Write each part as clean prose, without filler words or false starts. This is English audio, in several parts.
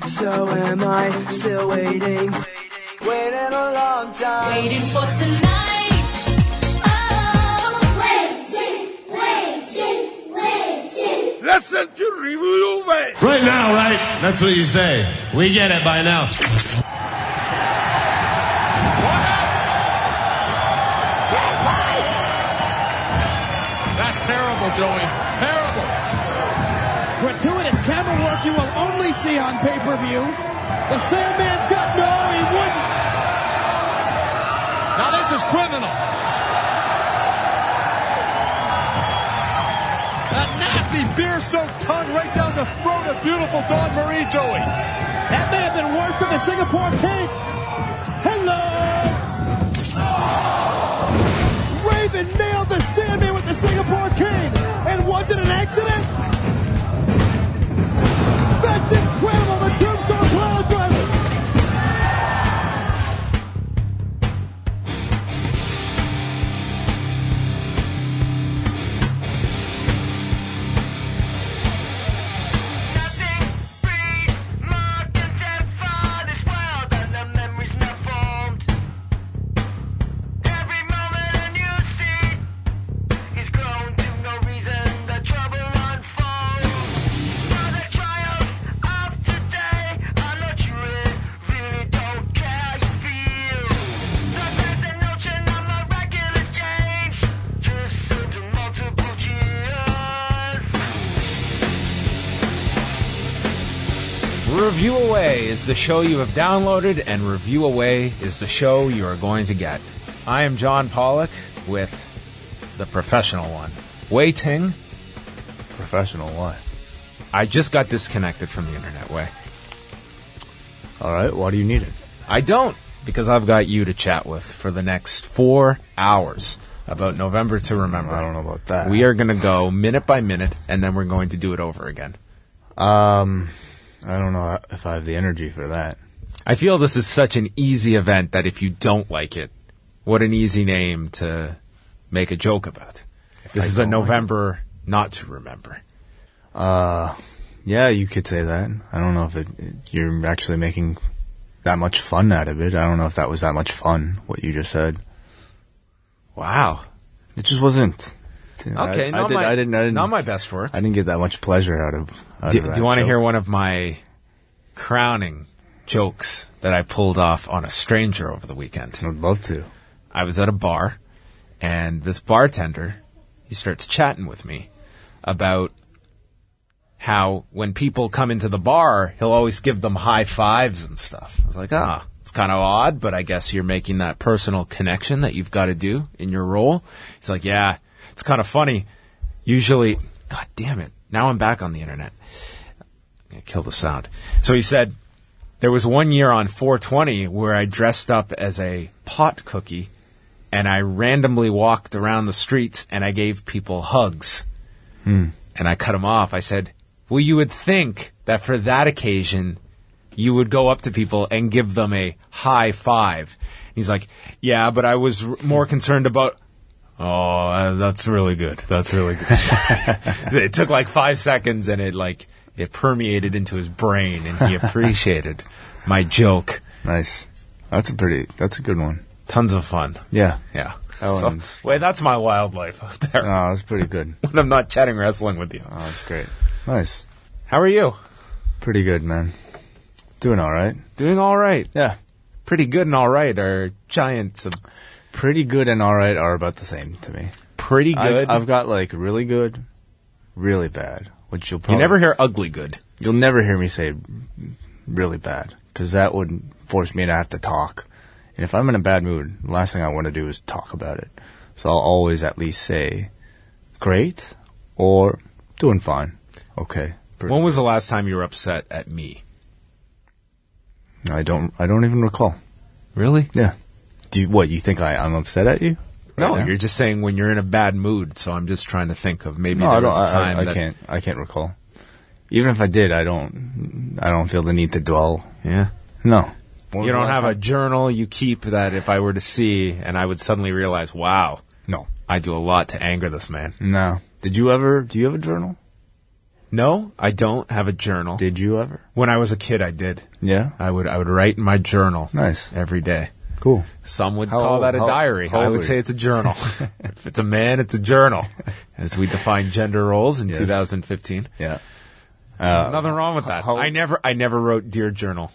So am I still waiting? Waiting a long time. Waiting for tonight. Oh. Waiting. Listen to Review Away. Right now, right? That's what you say. We get it by now. That's terrible, Joey. Terrible. Gratuitous camera work you will only see on pay-per-view. The Sandman's got no, he wouldn't. Now this is criminal. That nasty beer-soaked tongue right down the throat of beautiful Dawn Marie, Joey. That may have been worse than the Singapore King. Hello! Raven nailed the Sandman with the Singapore King. And was it an accident? That's incredible. The Tombstone Pile Driver. Review Away is the show you have downloaded, and Review Away is the show you are going to get. I am John Pollock with the professional one. Wei Ting. Professional what? I just got disconnected from the internet, Wei. All right, why do you need it? I don't, because I've got you to chat with for the next 4 hours about November to Remember. I don't know about that. We are going to go minute by minute, and then we're going to do it over again. I don't know if I have the energy for that. I feel this is such an easy event that if you don't like it, what an easy name to make a joke about. This is a November not to remember. Yeah, you could say that. I don't know if you're actually making that much fun out of it. I don't know if that was that much fun, what you just said. Wow. It just wasn't. Okay, I didn't, not my best work. I didn't get that much pleasure out of that. Do you want to hear one of my crowning jokes that I pulled off on a stranger over the weekend? I'd love to. I was at a bar, and this bartender, he starts chatting with me about how when people come into the bar, he'll always give them high fives and stuff. I was like, it's kind of odd, but I guess you're making that personal connection that you've got to do in your role. He's like, yeah, it's kind of funny. Usually, God damn it, now I'm back on the internet. I'm going to kill the sound. So he said, there was one year on 420 where I dressed up as a pot cookie, and I randomly walked around the streets, and I gave people hugs. And I cut him off. I said, well, you would think that for that occasion, you would go up to people and give them a high five. He's like, yeah, but I was more concerned about, that's really good. That's really good. It took like 5 seconds, and it permeated into his brain, and he appreciated my joke. Nice. That's a good one. Tons of fun. Yeah. Yeah. Wait, that's my wildlife out there. Oh, that's pretty good. When I'm not chatting wrestling with you. Oh, that's great. Nice. How are you? Pretty good, man. Doing all right. Doing all right. Yeah. Pretty good and all right are giants. Pretty good and all right are about the same to me. Pretty good? I've got like really good, really bad, which you'll probably... You never hear ugly good. You'll never hear me say really bad, because that would force me to have to talk. And if I'm in a bad mood, the last thing I want to do is talk about it. So I'll always at least say great or doing fine. Okay. When was the last time you were upset at me? I don't even recall. Really? Yeah. You think I'm upset at you? No, Right you're just saying when you're in a bad mood, so I'm just trying to think of maybe there was a time I can't recall. Even if I did, I don't feel the need to dwell. Yeah? No. You don't have a journal you keep that if I were to see and I would suddenly realize, wow. No. I do a lot to anger this man. No. Do you have a journal? No, I don't have a journal. Did you ever? When I was a kid, I did. Yeah. I would write in my journal. Nice. Every day. Cool. Some would How call old- that a how- diary. how I old would were say you? it's a journal. If it's a man, it's a journal. As we define gender roles in Yes. 2015. Yeah. Nothing wrong with that. how- I never wrote Dear Journal.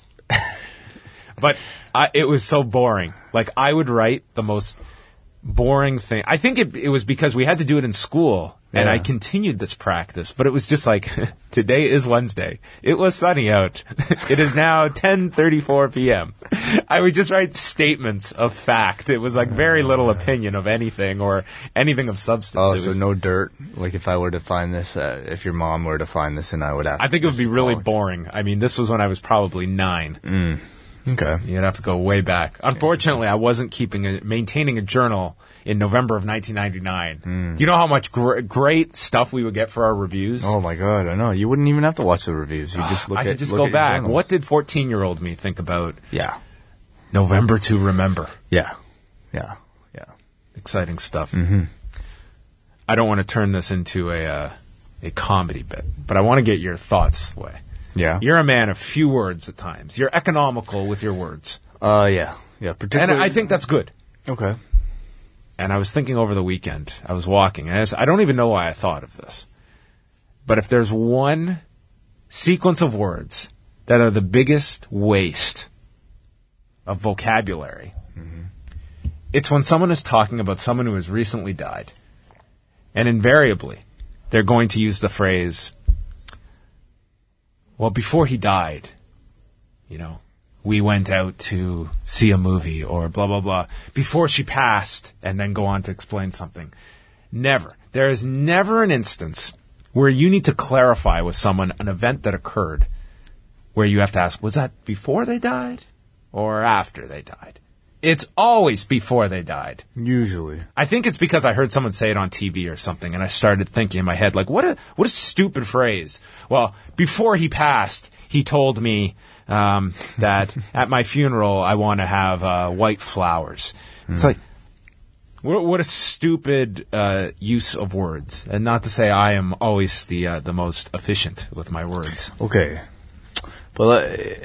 But it was so boring. Like, I would write the most boring thing. I think it was because we had to do it in school, and Yeah. I continued this practice. But it was just like, today is Wednesday. It was sunny out. It is now 10:34 p.m. I would just write statements of fact. It was like very little opinion of anything or anything of substance. Oh, It so was- no dirt. Like if I were to find this, if your mom were to find this, and I would ask. I think it would be really Oh, boring. I mean, this was when I was probably 9. Okay. You'd have to go way back. Unfortunately, I wasn't maintaining a journal in November of 1999. Do you know how much great stuff we would get for our reviews? Oh my god, I know. You wouldn't even have to watch the reviews. You just look I at. could just look go at your back. journals. What did 14-year-old me think about Yeah. November to remember? Yeah. Yeah. Yeah. Exciting stuff. I don't want to turn this into a comedy bit, but I want to get your thoughts, Way. Yeah. You're a man of few words at times. You're economical with your words. Yeah. Yeah. And Particularly. I think that's good. Okay. And I was thinking over the weekend, I was walking, and I don't even know why I thought of this. But if there's one sequence of words that are the biggest waste of vocabulary, it's when someone is talking about someone who has recently died. And invariably, they're going to use the phrase, well, before he died, we went out to see a movie or blah, blah, blah, before she passed, and then go on to explain something. Never. There is never an instance where you need to clarify with someone an event that occurred where you have to ask, was that before they died or after they died? It's always before they died. Usually. I think it's because I heard someone say it on TV or something, and I started thinking in my head, like, what a stupid phrase. Well, before he passed, he told me that at my funeral I want to have white flowers. It's like, what a stupid use of words. And not to say I am always the most efficient with my words. Okay. But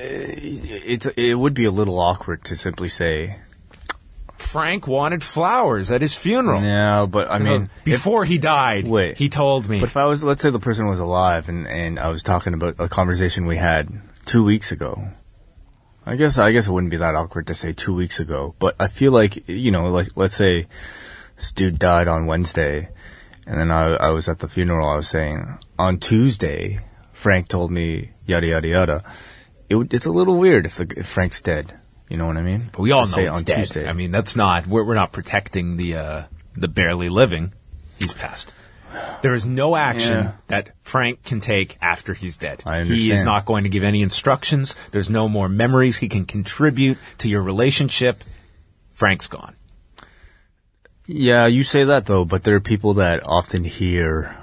it would be a little awkward to simply say. Frank wanted flowers at his funeral. No, but I mean, before he died, Wait. he told me. But if I was, let's say the person was alive and I was talking about a conversation we had 2 weeks ago, I guess it wouldn't be that awkward to say 2 weeks ago. But I feel like, like let's say this dude died on Wednesday, and then I was at the funeral. I was saying on Tuesday, Frank told me yada yada yada. It's a little weird if Frank's dead. You know what I mean? But we all To know say he's on dead. Tuesday. I mean, that's not we're not protecting the barely living. He's passed. There is no action Yeah. that Frank can take after he's dead. I He is understand. not going to give any instructions. There's no more memories he can contribute to your relationship. Frank's gone. Yeah, you say that though, but there are people that often hear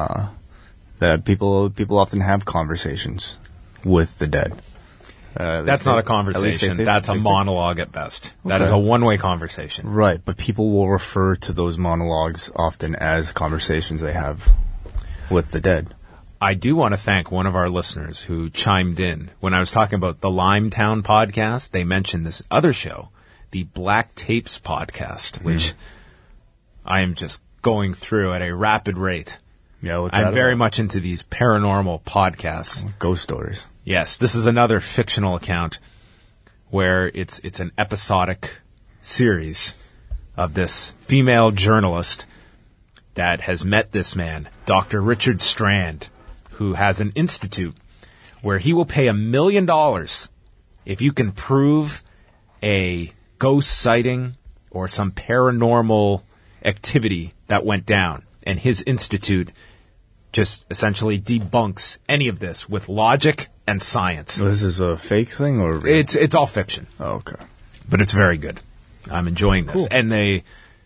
that people often have conversations with the dead. That's not a conversation. That's a monologue at best. That is Okay. a one-way conversation. Right, but people will refer to those monologues often as conversations they have with the dead. I do want to thank one of our listeners who chimed in. When I was talking about the Limetown podcast, they mentioned this other show, the Black Tapes podcast, which I am just going through at a rapid rate. Yeah, what's I'm that very about? much into these paranormal podcasts. Ghost stories. Yes, this is another fictional account where it's an episodic series of this female journalist that has met this man, Dr. Richard Strand, who has an institute where he will pay $1 million if you can prove a ghost sighting or some paranormal activity that went down. And his institute just essentially debunks any of this with logic and science. So this is a fake thing, or real? It's all fiction, Oh, okay. but it's very good. I'm enjoying this. Cool. And they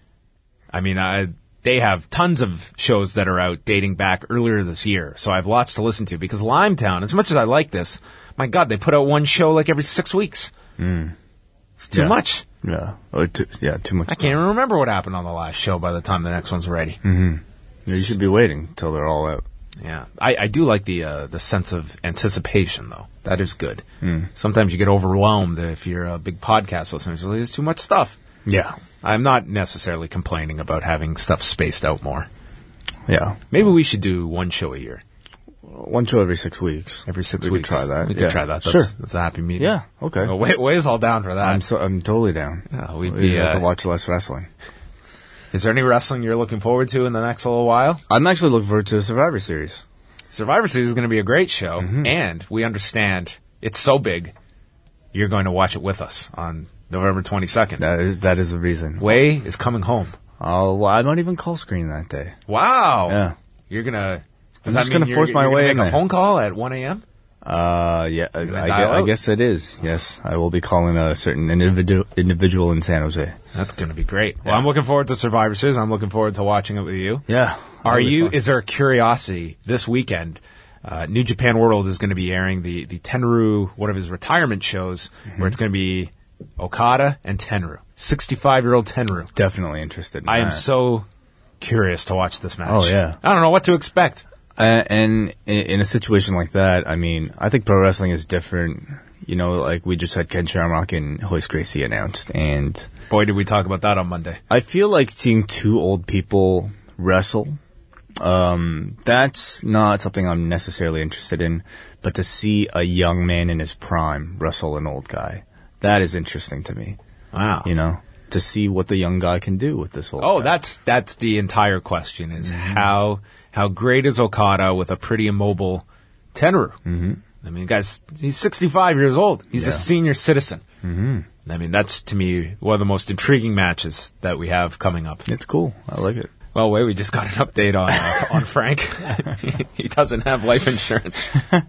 have tons of shows that are out dating back earlier this year. So I have lots to listen to because Limetown, as much as I like this, my God, they put out one show like every 6 weeks. It's too Yeah. much. Yeah. Too much. I can't even remember what happened on the last show by the time the next one's ready. You should be waiting till they're all out. Yeah, I do like the sense of anticipation, though. That is good. Sometimes you get overwhelmed if you're a big podcast listener. So there's too much stuff. Yeah. I'm not necessarily complaining about having stuff spaced out more. Yeah. Maybe we should do one show a year. One show every 6 weeks. Every 6 We weeks. could try that. We could try that. Sure. That's a happy medium. Yeah, okay. Well, Way's all down for that. I'm totally down. Yeah, we'd We be, have to watch less wrestling. Is there any wrestling you're looking forward to in the next little while? I'm actually looking forward to the Survivor Series. Survivor Series is going to be a great show, and we understand it's so big, you're going to watch it with us on November 22nd. That is the reason. Way is coming home. Oh, well, I might even call screen that day. Wow. Yeah. You're going to... I'm just going to force my way in in make there. a phone call at 1 a.m.? Yeah, gonna I dial out? guess it is. Yes, I will be calling a certain individual in San Jose. That's going to be great. Well, I'm looking forward to Survivor Series. I'm looking forward to watching it with you. Yeah. Is there a curiosity this weekend? New Japan World is going to be airing the Tenryu, one of his retirement shows, where it's going to be Okada and Tenryu. 65-year-old Tenryu. Definitely interested in I am that. so curious to watch this match. Oh, yeah. I don't know what to expect. And in a situation like that, I mean, I think pro wrestling is different. You know, like we just had Ken Shamrock and Hoist Gracie announced, and Boy, did we talk about that on Monday. I feel like seeing two old people wrestle, that's not something I'm necessarily interested in, but to see a young man in his prime wrestle an old guy, that is interesting to me. Wow. You know, to see what the young guy can do with this old Oh, guy. that's the entire question, is how great is Okada with a pretty immobile Tenryu? Mm-hmm. I mean, guys, he's 65 years old. He's a senior citizen. Mm-hmm. I mean, that's, to me, one of the most intriguing matches that we have coming up. It's cool. I like it. Well, wait, we just got an update on Frank. He doesn't have life insurance.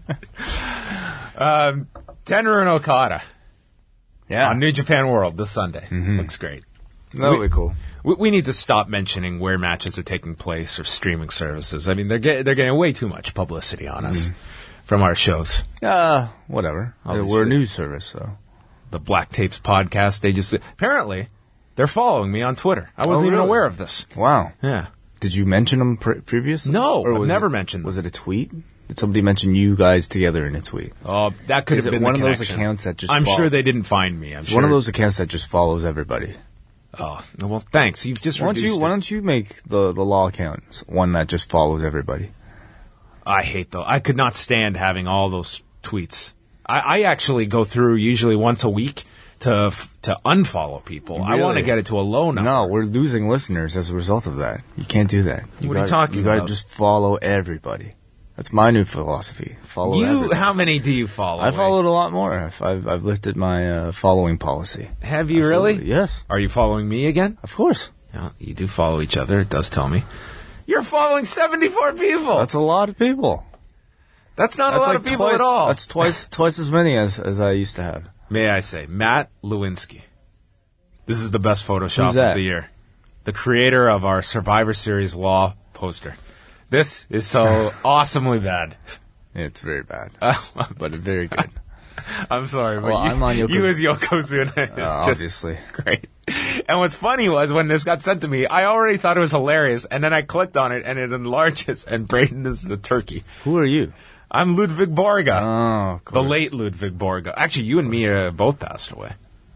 Tenryu and Okada Yeah. on New Japan World this Sunday. Looks great. That'll be cool. We need to stop mentioning where matches are taking place or streaming services. I mean, they're getting way too much publicity on us from our shows. Whatever. Obviously. We're a news service, so. The Black Tapes podcast, they just... Apparently, they're following me on Twitter. I wasn't even really? aware of this. Wow. Yeah. Did you mention them previously? No, Or I've was never it- mentioned them. Was it a tweet? Did somebody mention you guys together in a tweet? Oh, that could Is have it been one the of those connection. accounts that just I'm follow- sure they didn't find me. I'm It's sure. one of those accounts that just follows everybody. Oh, well, thanks. You've just Why reduced it. don't you make the law account one that just follows everybody? I hate those. I could not stand having all those tweets. I actually go through usually once a week to unfollow people. I want to Really? get it to a low number. No, we're losing listeners as a result of that. You can't do that. What are you talking You gotta about? just follow everybody. That's my new philosophy. Follow everybody. How many do you follow? I followed a lot more. I've lifted my following policy. Have you Absolutely. really? Yes, Are you following me again? of course. No, you do follow each other. It does tell me. You're following 74 people. That's a lot of people. That's not That's a lot like of people twice, at all. That's twice as many as I used to have. May I say, Matt Lewinsky. This is the best Photoshop Who's that? of the year. The creator of our Survivor Series Law poster. This is so awesomely bad. It's very bad, but very good. I'm sorry, but Well, I'm on you Yokozuna. as Yokozuna is just Obviously. great. And what's funny was when this got sent to me, I already thought it was hilarious, and then I clicked on it, and it enlarges, and Braden is the turkey. Who are you? I'm Ludwig Borga. Oh, of The course. late Ludwig Borga. Actually, you and me both passed away.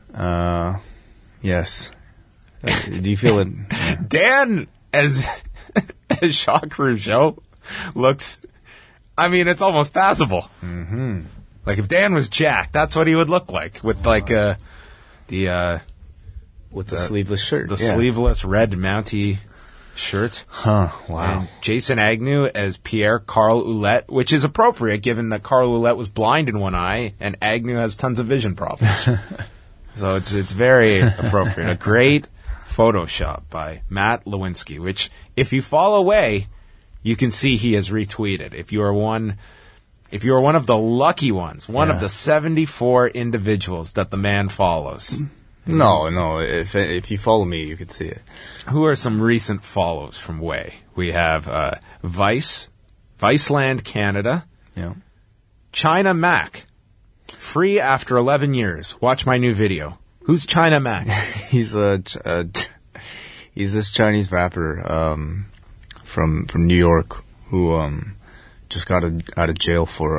Yes. Do you feel it? Dan, as Jacques Rougeau, looks... I mean, it's almost passable. Mm-hmm. Like, if Dan was Jack, that's what he would look like, with, like, With the sleeveless shirt. the Yeah. sleeveless red Mountie shirt. Huh. Wow. And Jason Agnew as Pierre Carl Ouellette, which is appropriate given that Carl Ouellette was blind in one eye and Agnew has tons of vision problems. So it's very appropriate. A great Photoshop by Matt Lewinsky, which if you follow away, you can see he has retweeted. If you are one of the lucky ones, one of the 74 individuals that the man follows. No. If you follow me, you could see it. Who are some recent follows from Way? We have Viceland Canada, Yeah. China Mac, free after 11 years. Watch my new video. Who's China Mac? He's he's this Chinese rapper from New York who just got out of jail for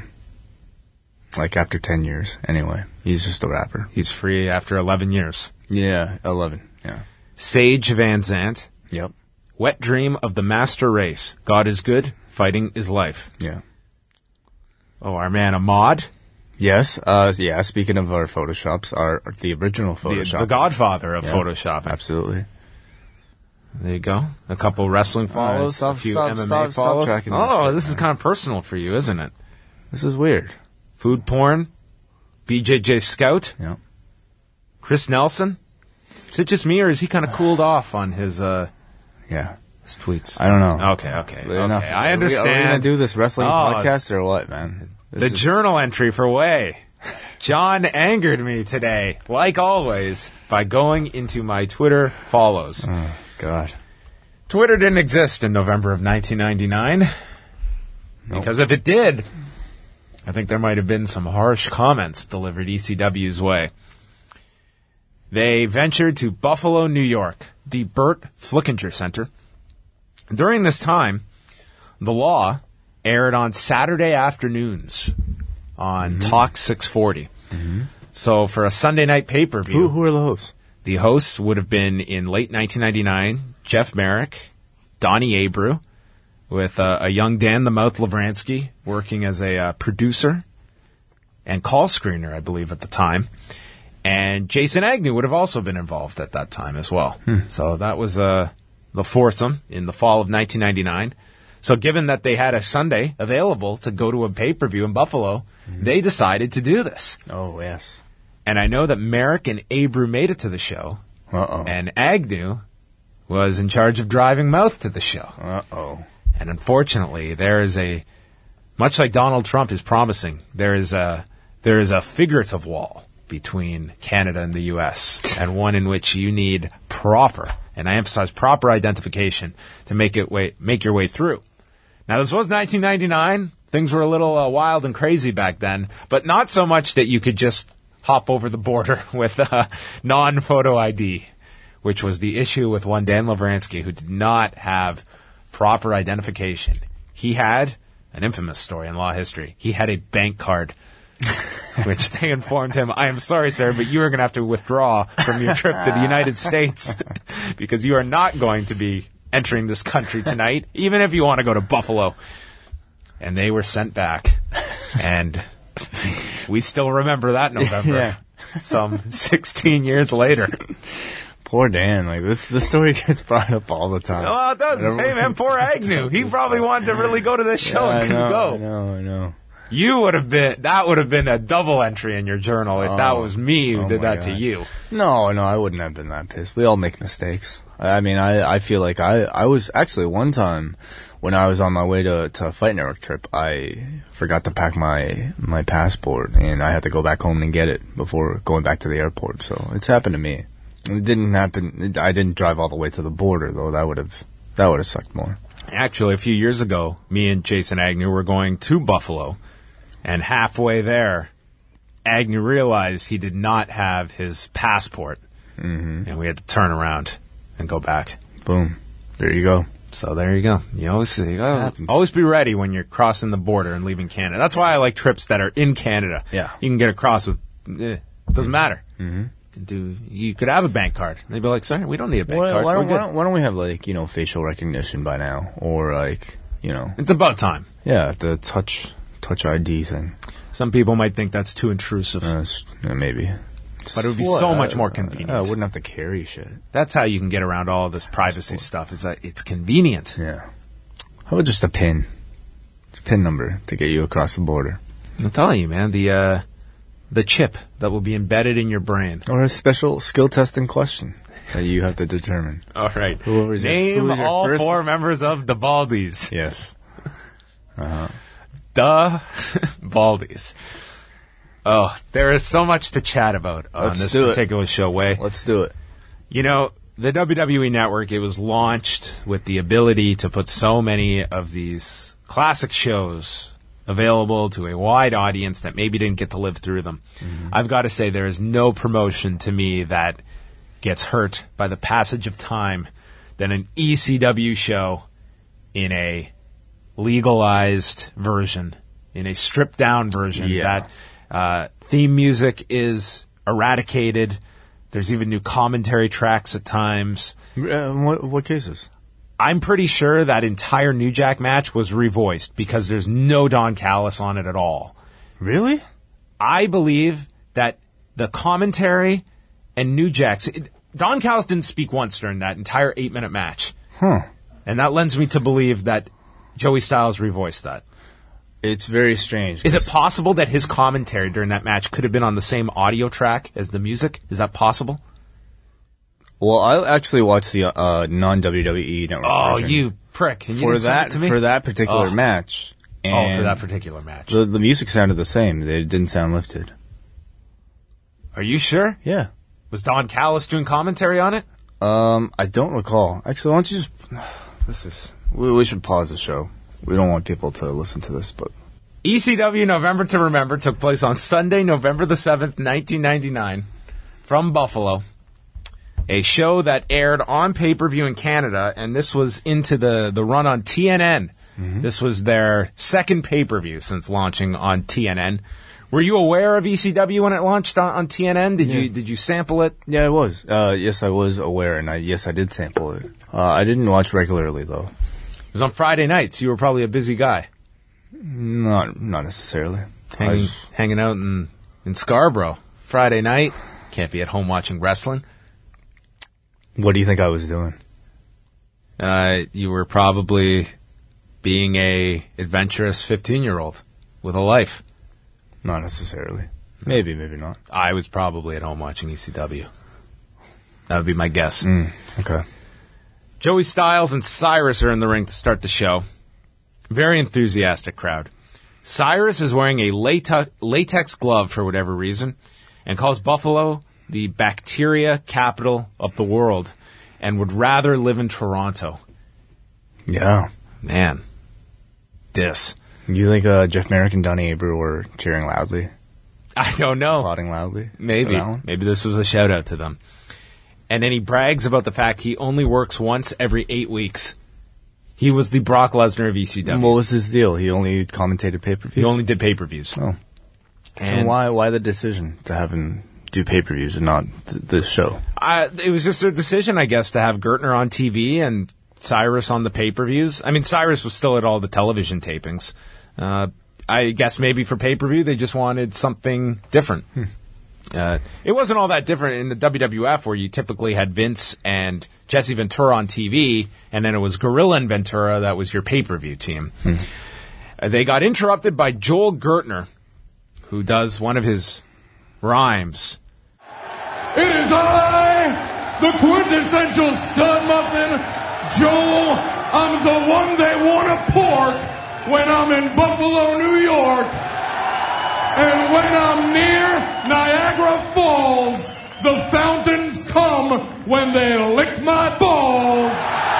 like after 10 years. Anyway, he's just a rapper. He's free after 11 years. Yeah, 11. Yeah. Sage Van Zandt. Yep. Wet dream of the master race. God is good. Fighting is life. Yeah. Oh, our man Ahmad. Yes. Yeah. Speaking of our Photoshops, the original Photoshop. The godfather of Yeah, Photoshopping. Absolutely. There you go. A couple wrestling follows, a few MMA follows. tracking this Oh, shit, this is kind of personal for you, isn't it? This is weird. Food porn. BJJ Scout. Yeah. Chris Nelson. Is it just me, or is he kind of cooled off on his Yeah. his tweets? I don't know. Okay. Enough. I Are understand. we gonna do this wrestling Oh, podcast or what, man? The journal entry for Way. John angered me today, like always, by going into my Twitter follows. Oh, God. Twitter didn't exist in November of 1999. Because if it did, I think there might have been some harsh comments delivered ECW's way. They ventured to Buffalo, New York, the Burt Flickinger Center. During this time, The Law aired on Saturday afternoons on Talk 640. So for a Sunday night pay-per-view, Who are the hosts? the hosts would have been in late 1999, Jeff Merrick, Donnie Abreu, with a young Dan the Mouth Lavransky working as a producer and call screener, I believe, at the time. And Jason Agnew would have also been involved at that time as well. So that was the foursome in the fall of 1999. So given that they had a Sunday available to go to a pay-per-view in Buffalo, they decided to do this. Oh, yes. And I know that Merrick and Abreu made it to the show, Uh-oh. and Agnew was in charge of driving Mouth to the show. Uh-oh. And unfortunately, there is much like Donald Trump is promising, there is a figurative wall between Canada and the U.S., and one in which you need proper, and I emphasize proper identification to make your way through. Now, this was 1999. Things were a little wild and crazy back then, but not so much that you could just hop over the border with non-photo ID, which was the issue with one Dan Lavransky, who did not have proper identification. He had an infamous story in law history. He had a bank card, which they informed him, I am sorry, sir, but you are going to have to withdraw from your trip to the United States because you are not going to be entering this country tonight, even if you want to go to Buffalo. And they were sent back. And we still remember that November, some 16 years later. Poor Dan. Like this story gets brought up all the time. Well, it does. Hey, man, poor Agnew. He probably wanted to really go to this show and couldn't go. I know. That would have been a double entry in your journal if that was me who did that to you. No, I wouldn't have been that pissed. We all make mistakes. I mean, I feel like I was actually one time when I was on my way to a Fight Network trip, I forgot to pack my passport and I had to go back home and get it before going back to the airport. So it's happened to me. It didn't happen. I didn't drive all the way to the border though. That would have sucked more. Actually, a few years ago, me and Jason Agnew were going to Buffalo, and halfway there, Agnew realized he did not have his passport, and we had to turn around and go back. Boom. There you go. So there you go. You always be ready when you're crossing the border and leaving Canada. That's why I like trips that are in Canada. Yeah. You can get across with, it doesn't matter. You could have a bank card. They'd be like, sorry, we don't need a bank card. Why don't we have like, facial recognition by now? Or like, It's about time. Yeah, the touch ID thing. Some people might think that's too intrusive. Maybe. But it would be so much more convenient. I wouldn't have to carry shit. That's how you can get around all this privacy stuff, is that it's convenient. Yeah. How about just a PIN? It's a PIN number to get you across the border. I'm telling you, man, the chip that will be embedded in your brain. Or a special skill testing question that you have to determine. All right. Name all first? 4 members of the Baldies. Yes. The Baldies. Oh, there is so much to chat about on this particular show, Way. Let's do it. The WWE Network, it was launched with the ability to put so many of these classic shows available to a wide audience that maybe didn't get to live through them. I've got to say there is no promotion to me that gets hurt by the passage of time than an ECW show in a legalized version, in a stripped-down version. Yeah. That theme music is eradicated. There's even new commentary tracks at times. What cases? I'm pretty sure that entire New Jack match was revoiced because there's no Don Callis on it at all. Really? I believe that the commentary and New Jack's... Don Callis didn't speak once during that entire 8-minute match. Huh. And that lends me to believe that Joey Styles revoiced that. It's very strange. Is it possible that his commentary during that match could have been on the same audio track as the music? Is that possible? Well, I actually watched the non-WWE network Oh, version you prick. And you for didn't send that it to me? for that particular match. And for that particular match. The music sounded the same. They didn't sound lifted. Are you sure? Yeah. Was Don Callis doing commentary on it? I don't recall. Actually, why don't you just... We should pause the show. We don't want people to listen to this, but... ECW November to Remember took place on Sunday, November the 7th, 1999, from Buffalo. A show that aired on pay-per-view in Canada, and this was into the run on TNN. Mm-hmm. This was their second pay-per-view since launching on TNN. Were you aware of ECW when it launched on TNN? Did you sample it? Yeah, I was. Yes, I was aware, and I did sample it. I didn't watch regularly, though. It was on Friday nights. You were probably a busy guy. Not necessarily. Hanging out in Scarborough. Friday night. Can't be at home watching wrestling. What do you think I was doing? You were probably being a adventurous 15-year-old with a life. Not necessarily. Maybe not. I was probably at home watching ECW. That would be my guess. Okay. Joey Styles and Cyrus are in the ring to start the show. Very enthusiastic crowd. Cyrus is wearing a latex glove for whatever reason and calls Buffalo the bacteria capital of the world and would rather live in Toronto. Yeah. Man. Diss. You think Jeff Merrick and Donnie Abreu were cheering loudly? I don't know. Applauding loudly? Maybe. Maybe this was a shout out to them. And then he brags about the fact he only works once every 8 weeks. He was the Brock Lesnar of ECW. What was his deal? He only commentated pay-per-views? He only did pay-per-views. Oh. And so why the decision to have him do pay-per-views and not this show? It was just a decision, I guess, to have Gertner on TV and Cyrus on the pay-per-views. I mean, Cyrus was still at all the television tapings. I guess maybe for pay-per-view they just wanted something different. It wasn't all that different in the WWF where you typically had Vince and Jesse Ventura on TV, and then it was Gorilla and Ventura that was your pay-per-view team. They got interrupted by Joel Gertner, who does one of his rhymes. It is I, the quintessential stud muffin, Joel. I'm the one they want to pork when I'm in Buffalo, New York. And when I'm near Niagara Falls, the fountains come when they lick my balls.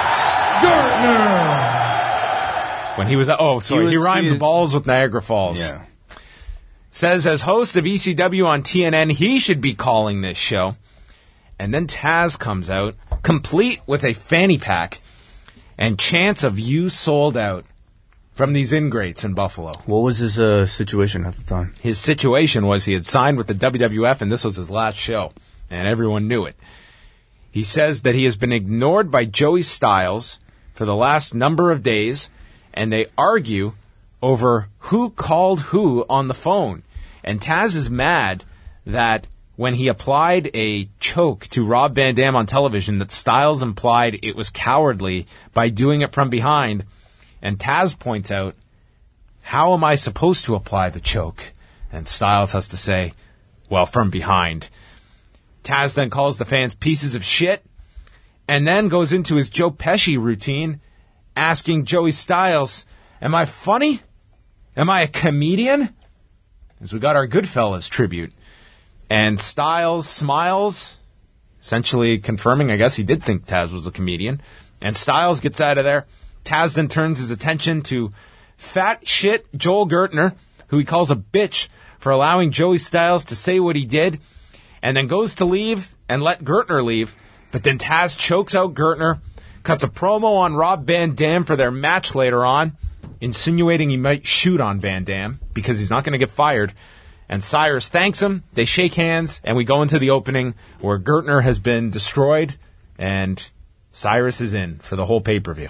Gertner. When he was... he rhymed balls with Niagara Falls. Yeah. Says as host of ECW on TNN, he should be calling this show. And then Taz comes out, complete with a fanny pack and chants of "You sold out" from these ingrates in Buffalo. What was his situation at the time? His situation was he had signed with the WWF and this was his last show. And everyone knew it. He says that he has been ignored by Joey Styles for the last number of days, and they argue over who called who on the phone. And Taz is mad that when he applied a choke to Rob Van Dam on television, that Styles implied it was cowardly by doing it from behind. And Taz points out, how am I supposed to apply the choke? And Styles has to say, well, from behind. Taz then calls the fans pieces of shit and then goes into his Joe Pesci routine, asking Joey Styles, am I funny? Am I a comedian? As we got our Goodfellas tribute. And Styles smiles, essentially confirming, I guess he did think Taz was a comedian. And Styles gets out of there. Taz then turns his attention to fat shit Joel Gertner, who he calls a bitch for allowing Joey Styles to say what he did, and then goes to leave and let Gertner leave. But then Taz chokes out Gertner, cuts a promo on Rob Van Dam for their match later on, insinuating he might shoot on Van Dam because he's not going to get fired. And Cyrus thanks him. They shake hands, and we go into the opening where Gertner has been destroyed, and Cyrus is in for the whole pay-per-view.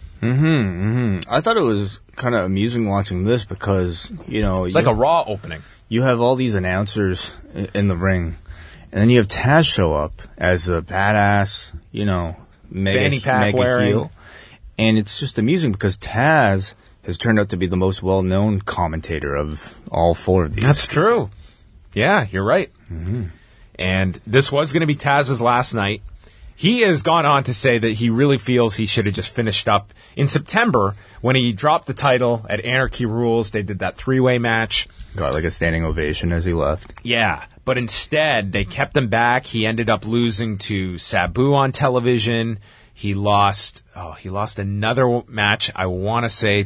I thought it was kind of amusing watching this because, It's like a Raw opening. You have all these announcers in the ring, and then you have Taz show up as a badass, Fanny pack wearing. heel. And it's just amusing because Taz has turned out to be the most well-known commentator of all four of these. That's true. Yeah, you're right. And this was going to be Taz's last night. He has gone on to say that he really feels he should have just finished up in September when he dropped the title at Anarchy Rules. They did that 3-way match. Got like a standing ovation as he left. Yeah, but instead they kept him back. He ended up losing to Sabu on television. He lost another match, I want to say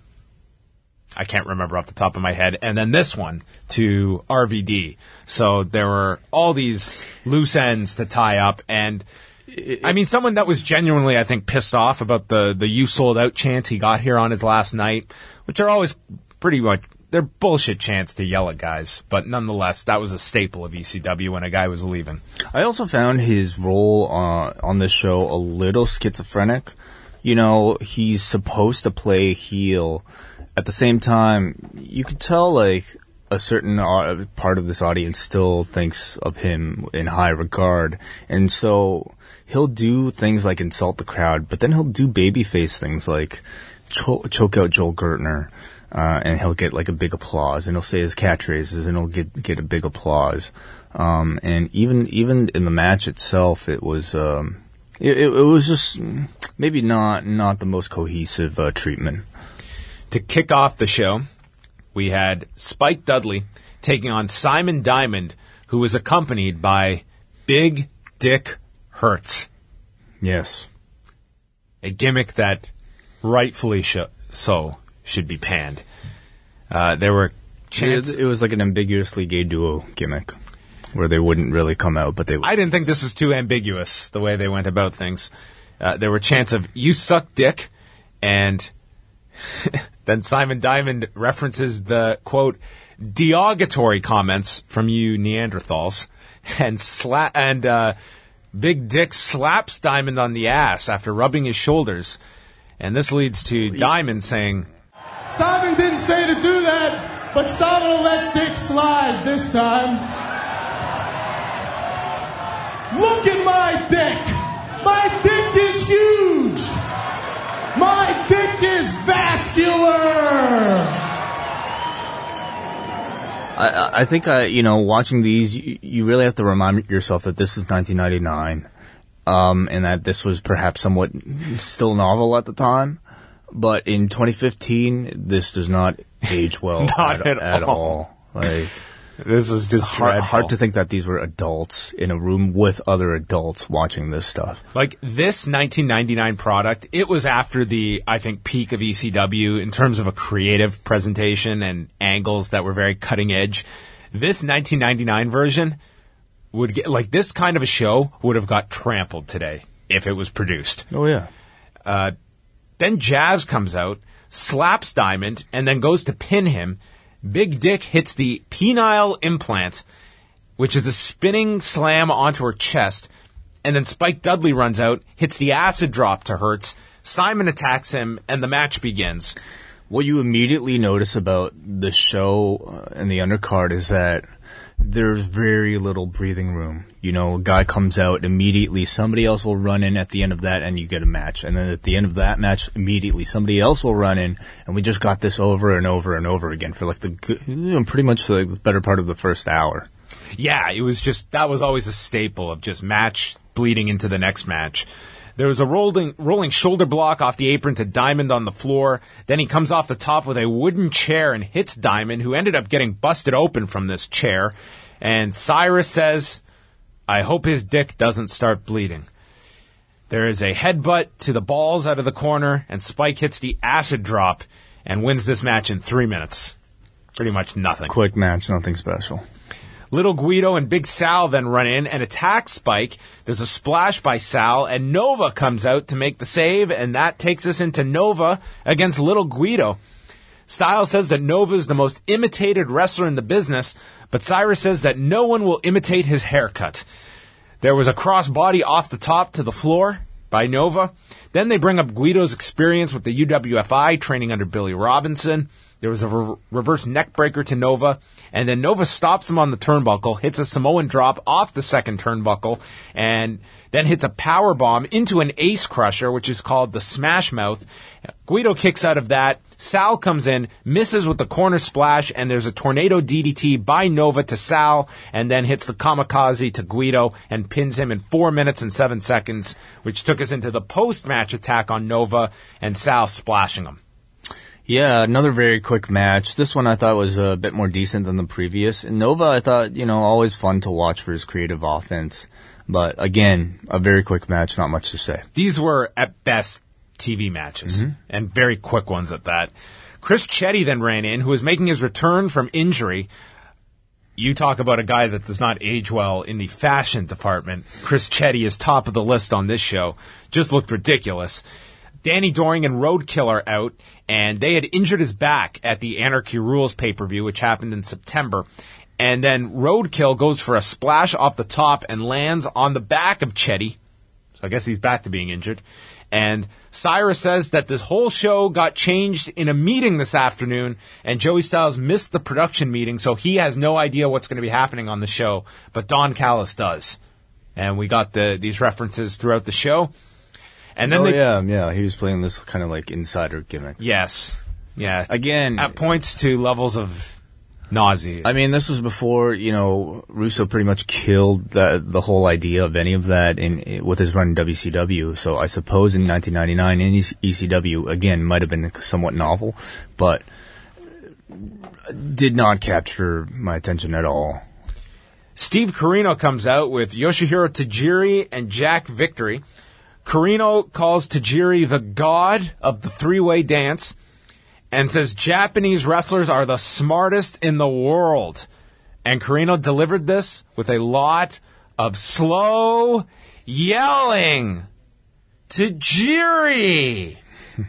I can't remember off the top of my head, and then this one to RVD. So there were all these loose ends to tie up, and someone that was genuinely, I think, pissed off about the "you sold out" chants he got here on his last night, which are always pretty much, they're bullshit chants to yell at guys, but nonetheless, that was a staple of ECW when a guy was leaving. I also found his role on this show a little schizophrenic. He's supposed to play heel. At the same time, you could tell, like, a certain part of this audience still thinks of him in high regard. And so he'll do things like insult the crowd, but then he'll do babyface things like choke out Joel Gertner. And he'll get like a big applause, and he'll say his catchphrases, and he'll get a big applause. And even in the match itself, it was just maybe not the most cohesive treatment. To kick off the show, we had Spike Dudley taking on Simon Diamond, who was accompanied by Big Dick Hertz. Yes, a gimmick that rightfully so should be panned. There were chants. It was like an ambiguously gay duo gimmick where they wouldn't really come out, but they would. I didn't think this was too ambiguous, the way they went about things. There were chants of, "You suck dick," and then Simon Diamond references the, quote, derogatory comments from you Neanderthals, and Big Dick slaps Diamond on the ass after rubbing his shoulders, and this leads to Diamond saying, Simon didn't say to do that, but Simon will let Dick slide this time. Look at my dick. My dick is huge. My dick is vascular. I think, watching these, you really have to remind yourself that this is 1999, and that this was perhaps somewhat still novel at the time. But in 2015, this does not age well at all. Like, this is just hard to think that these were adults in a room with other adults watching this stuff. Like, this 1999 product, it was after the, I think, peak of ECW in terms of a creative presentation and angles that were very cutting edge. This 1999 version would get, like, this kind of a show would have got trampled today if it was produced. Oh, yeah. Then Jazz comes out, slaps Diamond, and then goes to pin him. Big Dick hits the penile implant, which is a spinning slam onto her chest. And then Spike Dudley runs out, hits the acid drop to Hertz. Simon attacks him, and the match begins. What you immediately notice about the show and the undercard is that there's very little breathing room. A guy comes out, immediately somebody else will run in at the end of that, and you get a match. And then at the end of that match, immediately somebody else will run in, and we just got this over and over and over again for like pretty much for the better part of the first hour. Yeah, it was just, that was always a staple of just match bleeding into the next match. There was a rolling shoulder block off the apron to Diamond on the floor. Then he comes off the top with a wooden chair and hits Diamond, who ended up getting busted open from this chair. And Cyrus says, "I hope his dick doesn't start bleeding." There is a headbutt to the balls out of the corner, and Spike hits the acid drop and wins this match in 3 minutes. Pretty much nothing. Quick match, nothing special. Little Guido and Big Sal then run in and attack Spike. There's a splash by Sal, and Nova comes out to make the save, and that takes us into Nova against Little Guido. Styles says that Nova is the most imitated wrestler in the business, but Cyrus says that no one will imitate his haircut. There was a crossbody off the top to the floor by Nova. Then they bring up Guido's experience with the UWFI, training under Billy Robinson. There was a reverse neckbreaker to Nova, and then Nova stops him on the turnbuckle, hits a Samoan drop off the second turnbuckle, and then hits a power bomb into an ace crusher, which is called the Smash Mouth. Guido kicks out of that. Sal comes in, misses with the corner splash, and there's a tornado DDT by Nova to Sal, and then hits the kamikaze to Guido and pins him in 4 minutes and 7 seconds, which took us into the post-match attack on Nova and Sal splashing him. Yeah, another very quick match. This one I thought was a bit more decent than the previous. And Nova, I thought, always fun to watch for his creative offense. But again, a very quick match, not much to say. These were, at best, TV matches, and very quick ones at that. Chris Chetty then ran in, who was making his return from injury. You talk about a guy that does not age well in the fashion department. Chris Chetty is top of the list on this show. Just looked ridiculous. Danny Doring and Roadkill are out, and they had injured his back at the Anarchy Rules pay-per-view, which happened in September. And then Roadkill goes for a splash off the top and lands on the back of Chetty. So I guess he's back to being injured. And Cyrus says that this whole show got changed in a meeting this afternoon, and Joey Styles missed the production meeting, so he has no idea what's going to be happening on the show, but Don Callis does. And we got these references throughout the show. And then he was playing this kind of like insider gimmick. Yes. Yeah. Again, at points to levels of nausea. I mean, this was before, Russo pretty much killed the whole idea of any of that with his run in WCW. So I suppose in 1999 in ECW, again, might have been somewhat novel, but did not capture my attention at all. Steve Corino comes out with Yoshihiro Tajiri and Jack Victory. Corino calls Tajiri the god of the three-way dance and says Japanese wrestlers are the smartest in the world. And Corino delivered this with a lot of slow yelling. Tajiri!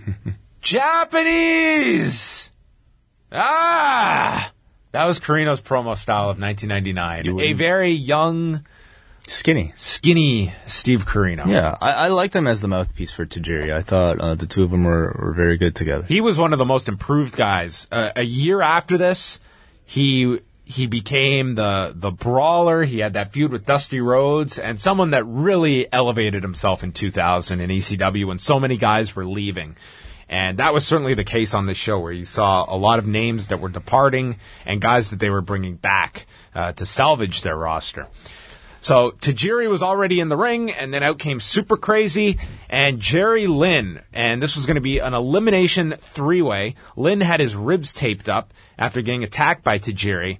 Japanese! Ah! That was Corino's promo style of 1999. A very young... Skinny Steve Corino. Yeah, I liked him as the mouthpiece for Tajiri. I thought the two of them were very good together. He was one of the most improved guys. A year after this, he became the brawler. He had that feud with Dusty Rhodes, and someone that really elevated himself in 2000 in ECW when so many guys were leaving. And that was certainly the case on this show, where you saw a lot of names that were departing and guys that they were bringing back to salvage their roster. So Tajiri was already in the ring, and then out came Super Crazy and Jerry Lynn. And this was going to be an elimination three-way. Lynn had his ribs taped up after getting attacked by Tajiri.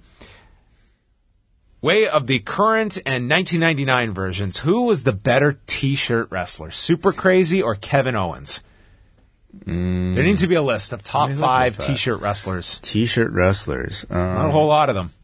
Way of the current and 1999 versions, who was the better T-shirt wrestler, Super Crazy or Kevin Owens? There needs to be a list of top 5 T-shirt wrestlers. T-shirt wrestlers. Not a whole lot of them.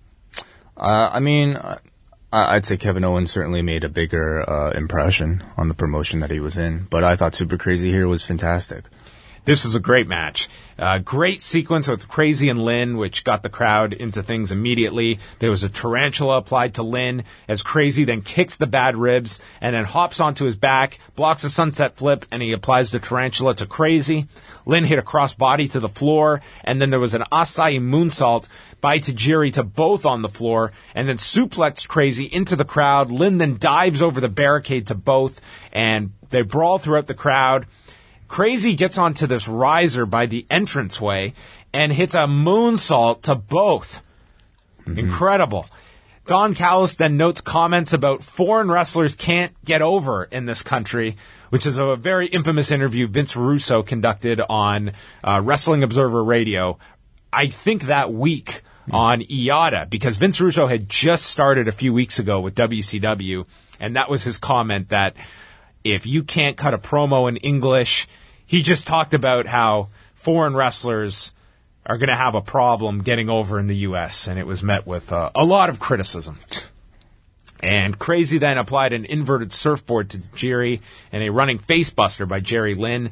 I'd say Kevin Owens certainly made a bigger impression on the promotion that he was in, but I thought Super Crazy here was fantastic. This was a great match. Great sequence with Crazy and Lynn, which got the crowd into things immediately. There was a tarantula applied to Lynn as Crazy then kicks the bad ribs and then hops onto his back, blocks a sunset flip, and he applies the tarantula to Crazy. Lynn hit a crossbody to the floor, and then there was an Asai moonsault by Tajiri to both on the floor, and then suplexed Crazy into the crowd. Lynn then dives over the barricade to both, and they brawl throughout the crowd. Crazy gets onto this riser by the entranceway and hits a moonsault to both. Incredible. Don Callis then notes comments about foreign wrestlers can't get over in this country, which is a very infamous interview Vince Russo conducted on Wrestling Observer Radio, I think that week on IATA, because Vince Russo had just started a few weeks ago with WCW, and that was his comment that if you can't cut a promo in English, he just talked about how foreign wrestlers are going to have a problem getting over in the U.S., and it was met with a lot of criticism. And Crazy then applied an inverted surfboard to Jerry and a running facebuster by Jerry Lynn.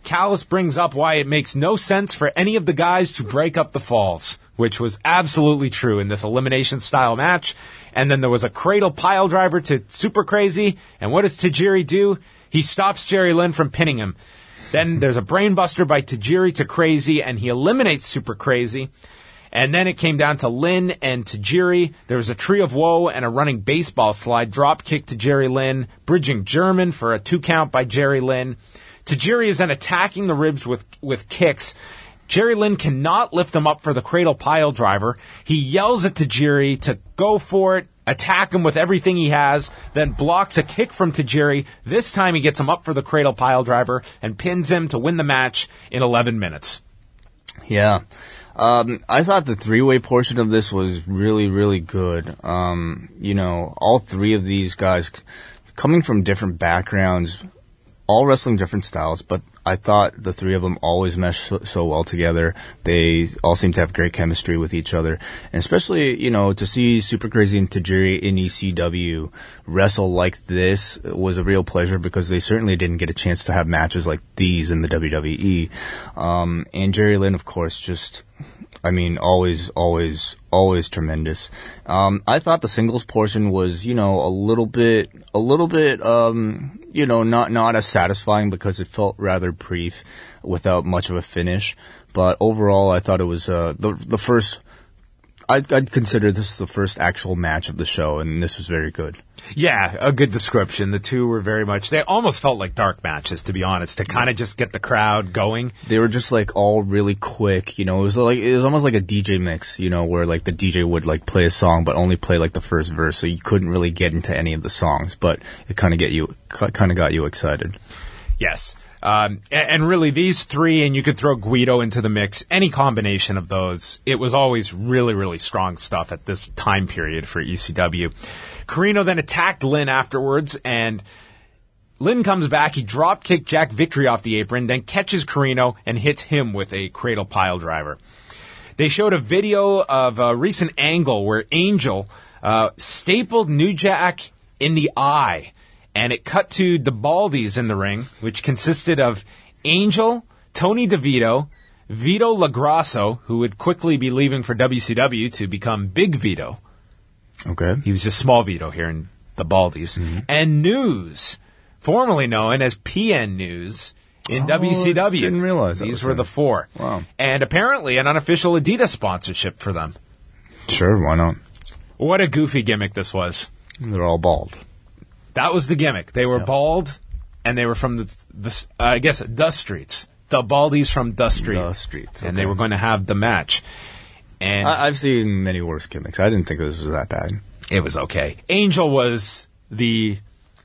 Callis brings up why it makes no sense for any of the guys to break up the falls, which was absolutely true in this elimination-style match. And then there was a cradle pile driver to Super Crazy, and what does Tajiri do? He stops Jerry Lynn from pinning him. Then there's a brainbuster by Tajiri to Crazy, and he eliminates Super Crazy. And then it came down to Lynn and Tajiri. There was a Tree of Woe and a running baseball slide, drop kick to Jerry Lynn, bridging German for a 2 count by Jerry Lynn. Tajiri is then attacking the ribs with kicks. Jerry Lynn cannot lift him up for the cradle pile driver. He yells at Tajiri to go for it, attack him with everything he has, then blocks a kick from Tajiri. This time he gets him up for the cradle pile driver and pins him to win the match in 11 minutes. Yeah. I thought the three-way portion of this was really, really good. All three of these guys coming from different backgrounds, all wrestling different styles, but I thought the three of them always meshed so well together. They all seem to have great chemistry with each other. And especially, to see Super Crazy and Tajiri in ECW wrestle like this was a real pleasure because they certainly didn't get a chance to have matches like these in the WWE. And Jerry Lynn, of course, always tremendous. I thought the singles portion was, a little bit, not as satisfying because it felt rather brief without much of a finish. But overall, I thought it was, the first, I'd consider this the first actual match of the show, and this was very good. Yeah, a good description. The two were they almost felt like dark matches, to be honest, to kind of just get the crowd going. They were just all really quick, it was almost like a DJ mix, where the DJ would play a song but only play the first verse, so you couldn't really get into any of the songs, but it kind of got you excited. Yes. And really these three, and you could throw Guido into the mix, any combination of those, it was always really, really strong stuff at this time period for ECW. Corino then attacked Lynn afterwards, and Lynn comes back. He drop-kicked Jack Victory off the apron, then catches Corino and hits him with a cradle pile driver. They showed a video of a recent angle where Angel stapled New Jack in the eye, and it cut to the Baldies in the ring, which consisted of Angel, Tony DeVito, Vito LaGrasso, who would quickly be leaving for WCW to become Big Vito. Okay. He was just Small Vito here in the Baldies. Mm-hmm. And News, formerly known as PN News in WCW. Didn't realize that. These were the four. Wow. And apparently an unofficial Adidas sponsorship for them. Sure, why not? What a goofy gimmick this was. They're all bald. That was the gimmick. They were bald, and they were from the Dust Streets. The Baldies from Dust Street. Dust Streets, okay. And they were going to have the match. And I've seen many worse gimmicks. I didn't think this was that bad. It was okay. Angel was the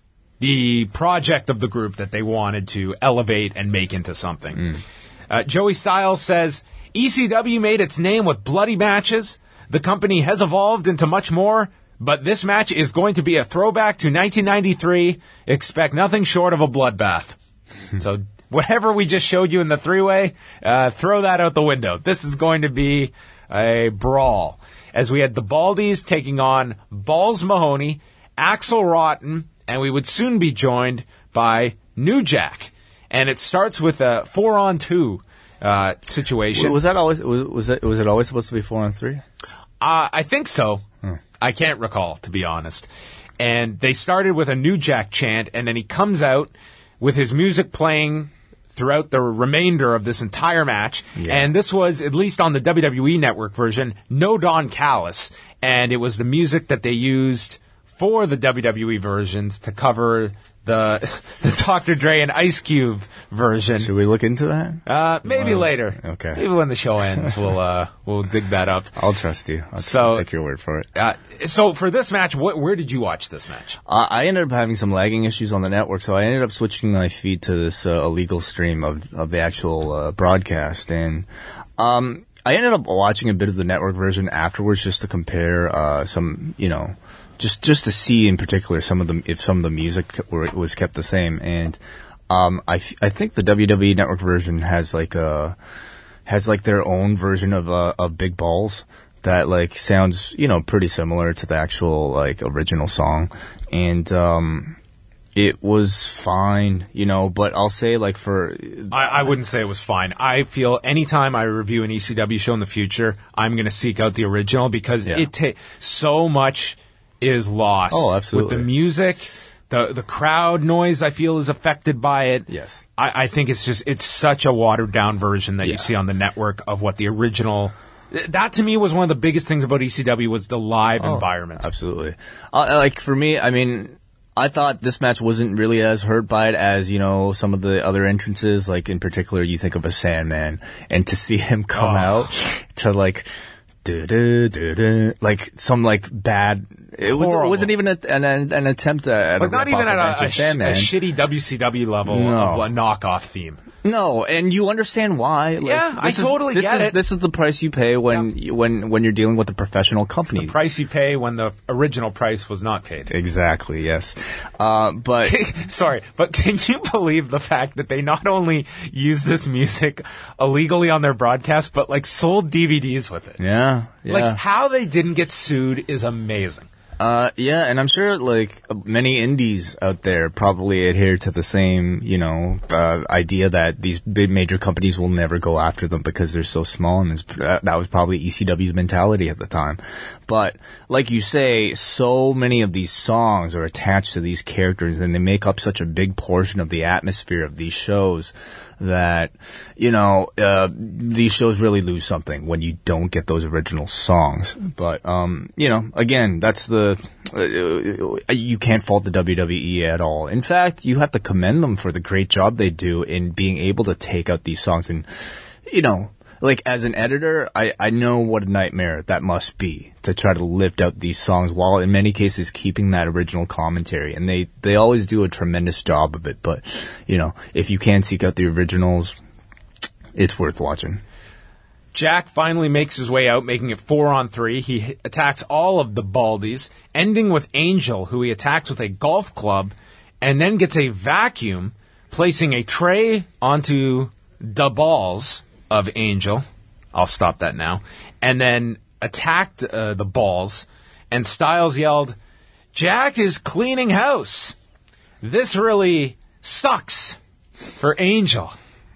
project of the group that they wanted to elevate and make into something. Joey Styles says, ECW made its name with bloody matches. The company has evolved into much more, but this match is going to be a throwback to 1993. Expect nothing short of a bloodbath. So whatever we just showed you in the three-way, throw that out the window. This is going to be a brawl. As we had the Baldies taking on Balls Mahoney, Axel Rotten, and we would soon be joined by New Jack. And it starts with a 4-on-2 situation. Was it always supposed to be 4-on-3? I think so. I can't recall, to be honest. And they started with a New Jack chant, and then he comes out with his music playing throughout the remainder of this entire match. Yeah. And this was, at least on the WWE Network version, no Don Callis. And it was the music that they used for the WWE versions to cover the Dr. Dre and Ice Cube version. Should we look into that? Maybe later. Okay. Maybe when the show ends, we'll dig that up. I'll trust you. I'll take your word for it. So for this match, where did you watch this match? I ended up having some lagging issues on the network, so I ended up switching my feed to this illegal stream of the actual broadcast, and I ended up watching a bit of the network version afterwards just to compare some, just to see in particular if some of the music was kept the same. And I think the WWE Network version has their own version of Big Balls that sounds pretty similar to the actual original song. And It was fine, you know, but I'll say, like, for... I wouldn't say it was fine. I feel anytime I review an ECW show in the future, I'm going to seek out the original because so much is lost. Oh, absolutely. With the music, the crowd noise, I feel, is affected by it. Yes. I think it's such a watered-down version that you see on the network of what the original... That, to me, was one of the biggest things about ECW was the live environment. Absolutely. Like, for me, I mean... I thought this match wasn't really as hurt by it as, you know, some of the other entrances. Like, in particular, you think of a Sandman. And to see him come out to, like, like, some, like, bad... It wasn't even an attempt at like, not even at a Sandman. shitty WCW level of a knockoff theme. No, and you understand why. Like, yeah, I totally get it. This is the price you pay when you're dealing with a professional company. It's the price you pay when the original price was not paid. Exactly, yes. But sorry, but can you believe the fact that they not only use this music illegally on their broadcast, but like sold DVDs with it? Yeah. Like how they didn't get sued is amazing. Yeah, and I'm sure, like, many indies out there probably adhere to the same, you know, idea that these big major companies will never go after them because they're so small, and that was probably ECW's mentality at the time. But, like you say, so many of these songs are attached to these characters, and they make up such a big portion of the atmosphere of these shows that, you know, these shows really lose something when you don't get those original songs. But, you know, again, that's you can't fault the WWE at all. In fact, you have to commend them for the great job they do in being able to take out these songs. And, you know, like, as an editor, I know what a nightmare that must be to try to lift out these songs while in many cases keeping that original commentary. And they always do a tremendous job of it. But, you know, if you can seek out the originals, it's worth watching. Jack finally makes his way out, making it 4-on-3. He attacks all of the Baldies, ending with Angel, who he attacks with a golf club, and then gets a vacuum, placing a tray onto the balls of Angel. I'll stop that now. And then attacked the balls, and Styles yelled, "Jack is cleaning house. This really sucks for Angel."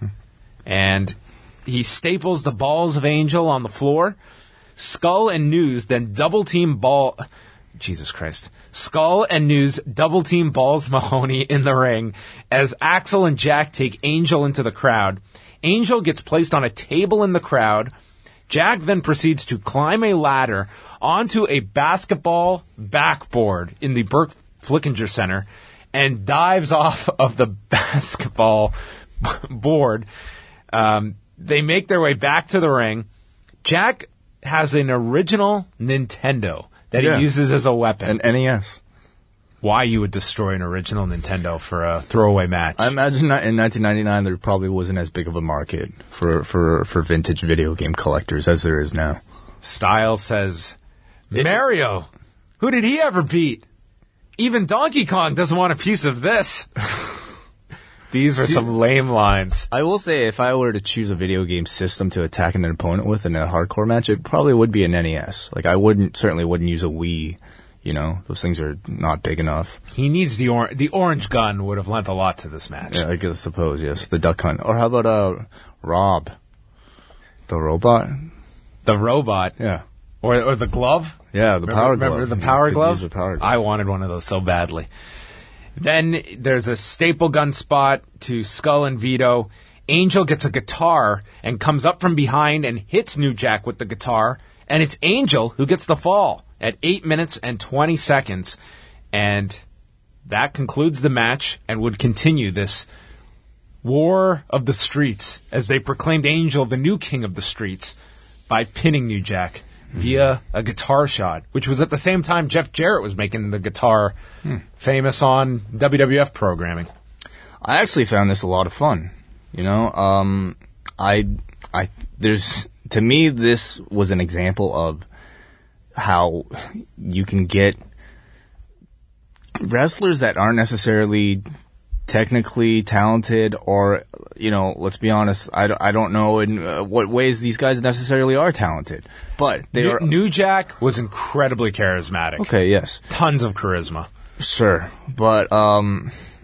And he staples the balls of Angel on the floor. Skull and News then double-team Jesus Christ. Skull and News double-team Balls Mahoney in the ring as Axel and Jack take Angel into the crowd. Angel gets placed on a table in the crowd. Jack then proceeds to climb a ladder onto a basketball backboard in the Burke Flickinger Center and dives off of the basketball board. They make their way back to the ring. Jack has an original Nintendo that he uses as a weapon. An NES. Why you would destroy an original Nintendo for a throwaway match? I imagine that in 1999 there probably wasn't as big of a market for vintage video game collectors as there is now. Styles says, Mario, who did he ever beat? Even Donkey Kong doesn't want a piece of this. These are some lame lines. I will say, if I were to choose a video game system to attack an opponent with in a hardcore match, it probably would be an NES. Like, I certainly wouldn't use a Wii. You know, those things are not big enough. He needs the orange gun would have lent a lot to this match. Yeah, I suppose, yes. The duck hunt. Or how about Rob? The robot? The robot? Yeah. Or the glove? Yeah, the power glove. Remember the power glove? Use the power glove? I wanted one of those so badly. Then there's a staple gun spot to Skull and Vito. Angel gets a guitar and comes up from behind and hits New Jack with the guitar. And it's Angel who gets the fall at 8 minutes and 20 seconds. And that concludes the match and would continue this war of the streets as they proclaimed Angel the new king of the streets by pinning New Jack via a guitar shot, which was at the same time Jeff Jarrett was making the guitar famous on WWF programming. I actually found this a lot of fun. You know, to me, this was an example of how you can get wrestlers that aren't necessarily technically talented, or, you know, let's be honest, I don't know in what ways these guys necessarily are talented, but they are. New Jack was incredibly charismatic. Okay, yes. Tons of charisma. Sure, but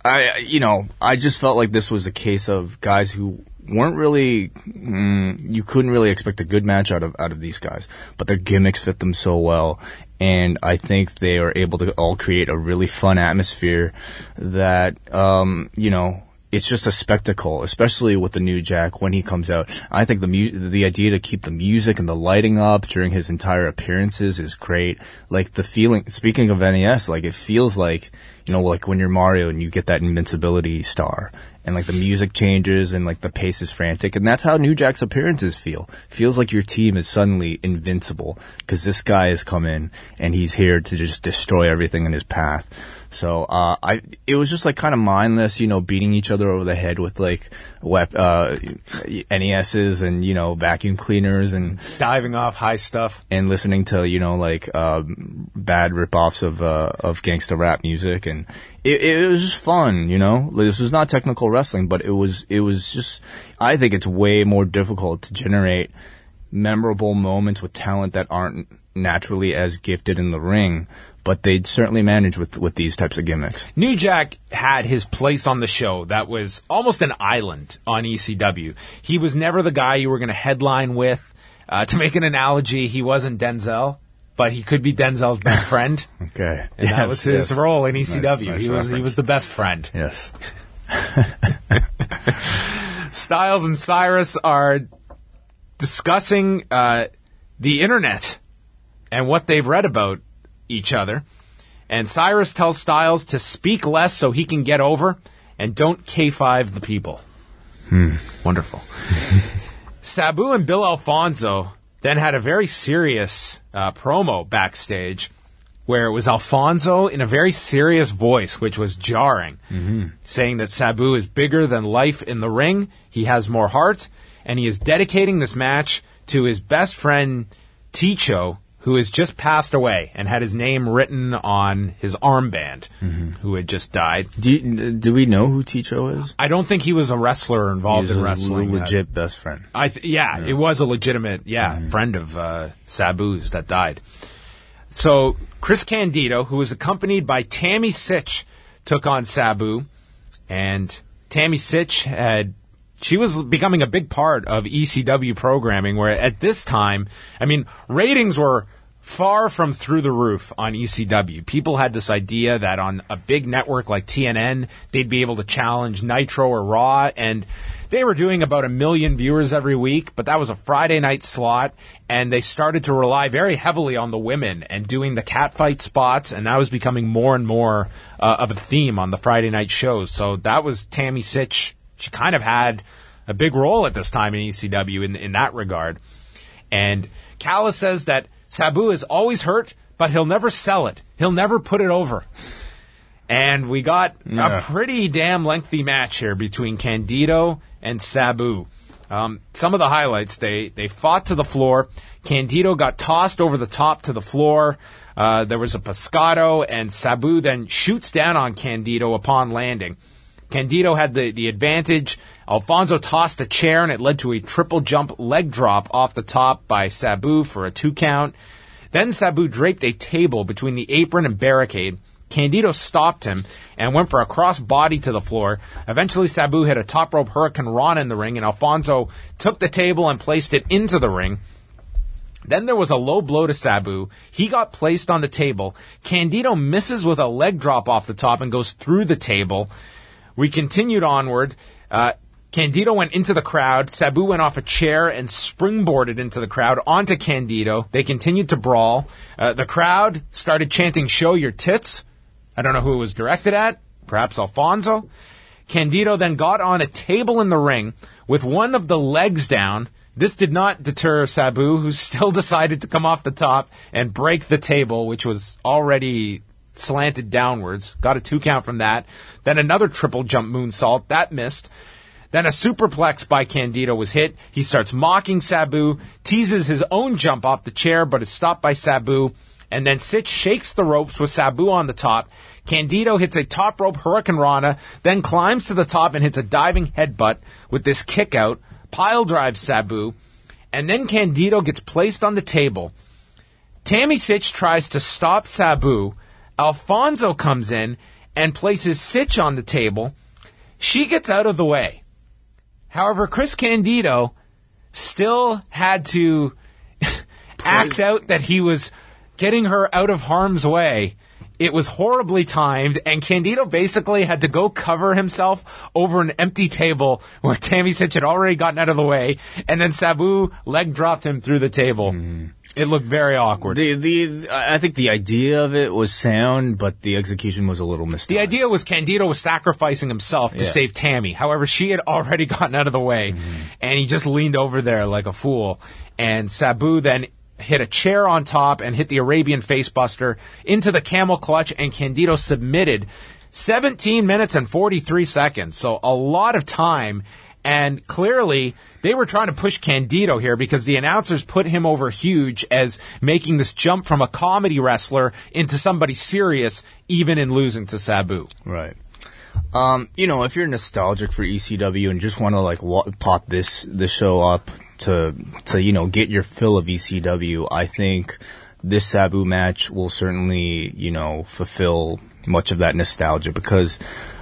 I just felt like this was a case of guys who weren't really, you couldn't really expect a good match out of these guys, but their gimmicks fit them so well. And I think they are able to all create a really fun atmosphere that, it's just a spectacle, especially with the New Jack when he comes out. I think the idea to keep the music and the lighting up during his entire appearances is great. Like the feeling, speaking of NES, like it feels like, like when you're Mario and you get that invincibility star and like the music changes and like the pace is frantic. And that's how New Jack's appearances feel. Feels like your team is suddenly invincible because this guy has come in and he's here to just destroy everything in his path. So, it was just like kind of mindless, beating each other over the head with like, NESs and, vacuum cleaners and diving off high stuff and listening to, bad ripoffs of gangsta rap music. And it was just fun, This was not technical wrestling, but it was just, I think it's way more difficult to generate memorable moments with talent that aren't naturally as gifted in the ring, but they'd certainly manage with these types of gimmicks. New Jack had his place on the show that was almost an island on ECW. He was never the guy you were going to headline with. To make an analogy, he wasn't Denzel, but he could be Denzel's best friend. Okay. And that was his role in ECW. Nice he was the best friend. Yes. Styles and Cyrus are discussing the internet and what they've read about each other. And Cyrus tells Styles to speak less so he can get over and don't K5 the people. Wonderful. Sabu and Bill Alfonso then had a very serious promo backstage where it was Alfonso in a very serious voice, which was jarring, saying that Sabu is bigger than life in the ring, he has more heart, and he is dedicating this match to his best friend Ticho, who has just passed away and had his name written on his armband, who had just died. Do we know who Ticho is? I don't think he was a wrestler involved in wrestling. He's a legit best friend. It was a legitimate, friend of Sabu's that died. So Chris Candido, who was accompanied by Tammy Sytch, took on Sabu, and Tammy Sytch she was becoming a big part of ECW programming, where at this time, ratings were far from through the roof on ECW. People had this idea that on a big network like TNN, they'd be able to challenge Nitro or Raw, and they were doing about 1 million viewers every week, but that was a Friday night slot, and they started to rely very heavily on the women and doing the catfight spots, and that was becoming more and more of a theme on the Friday night shows. So that was Tammy Sytch. She kind of had a big role at this time in ECW in that regard. And Callis says that Sabu is always hurt, but he'll never sell it. He'll never put it over. And we got a pretty damn lengthy match here between Candido and Sabu. Some of the highlights, they fought to the floor. Candido got tossed over the top to the floor. There was a pescado, and Sabu then shoots down on Candido upon landing. Candido had the advantage. Alfonso tossed a chair, and it led to a triple jump leg drop off the top by Sabu for a 2 count. Then Sabu draped a table between the apron and barricade. Candido stopped him and went for a cross body to the floor. Eventually, Sabu hit a top rope Hurricane Rana in the ring, and Alfonso took the table and placed it into the ring. Then there was a low blow to Sabu. He got placed on the table. Candido misses with a leg drop off the top and goes through the table. We continued onward. Candido went into the crowd. Sabu went off a chair and springboarded into the crowd onto Candido. They continued to brawl. The crowd started chanting, "Show your tits." I don't know who it was directed at. Perhaps Alfonso. Candido then got on a table in the ring with one of the legs down. This did not deter Sabu, who still decided to come off the top and break the table, which was already slanted downwards. Got a 2 count from that. Then another triple jump moonsault. That missed. Then a superplex by Candido was hit. He starts mocking Sabu, teases his own jump off the chair, but is stopped by Sabu. And then Sytch shakes the ropes with Sabu on the top. Candido hits a top rope Hurricane Rana, then climbs to the top and hits a diving headbutt with this kick out, pile drives Sabu, and then Candido gets placed on the table. Tammy Sytch tries to stop Sabu. Alfonso comes in and places Sitch on the table. She gets out of the way. However, Chris Candido still had to act out that he was getting her out of harm's way. It was horribly timed, and Candido basically had to go cover himself over an empty table where Tammy Sitch had already gotten out of the way, and then Sabu leg dropped him through the table. It looked very awkward. I think the idea of it was sound, but the execution was a little mistimed. The idea was Candido was sacrificing himself to save Tammy. However, she had already gotten out of the way, and he just leaned over there like a fool. And Sabu then hit a chair on top and hit the Arabian facebuster into the camel clutch, and Candido submitted 17 minutes and 43 seconds. So a lot of time. And clearly, they were trying to push Candido here because the announcers put him over huge as making this jump from a comedy wrestler into somebody serious, even in losing to Sabu. Right. If you're nostalgic for ECW and just want to pop this show up to get your fill of ECW, I think this Sabu match will certainly fulfill much of that nostalgia because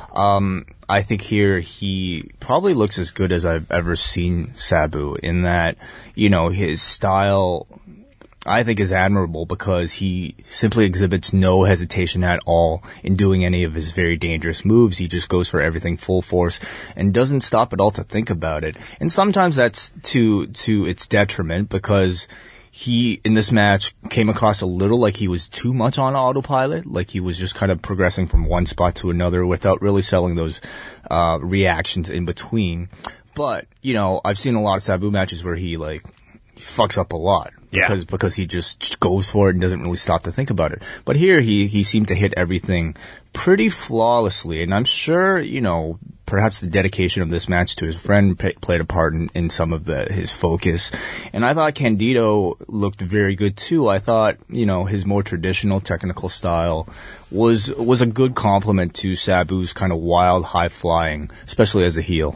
I think here he probably looks as good as I've ever seen Sabu in that his style I think is admirable because he simply exhibits no hesitation at all in doing any of his very dangerous moves. He just goes for everything full force and doesn't stop at all to think about it. And sometimes that's to its detriment because he, in this match, came across a little like he was too much on autopilot, like he was just kind of progressing from one spot to another without really selling those reactions in between. But, I've seen a lot of Sabu matches where he fucks up a lot. Yeah. Because he just goes for it and doesn't really stop to think about it. But here he seemed to hit everything pretty flawlessly. And I'm sure, perhaps the dedication of this match to his friend played a part in some of his focus. And I thought Candido looked very good too. I thought, his more traditional technical style was a good complement to Sabu's kind of wild high flying, especially as a heel.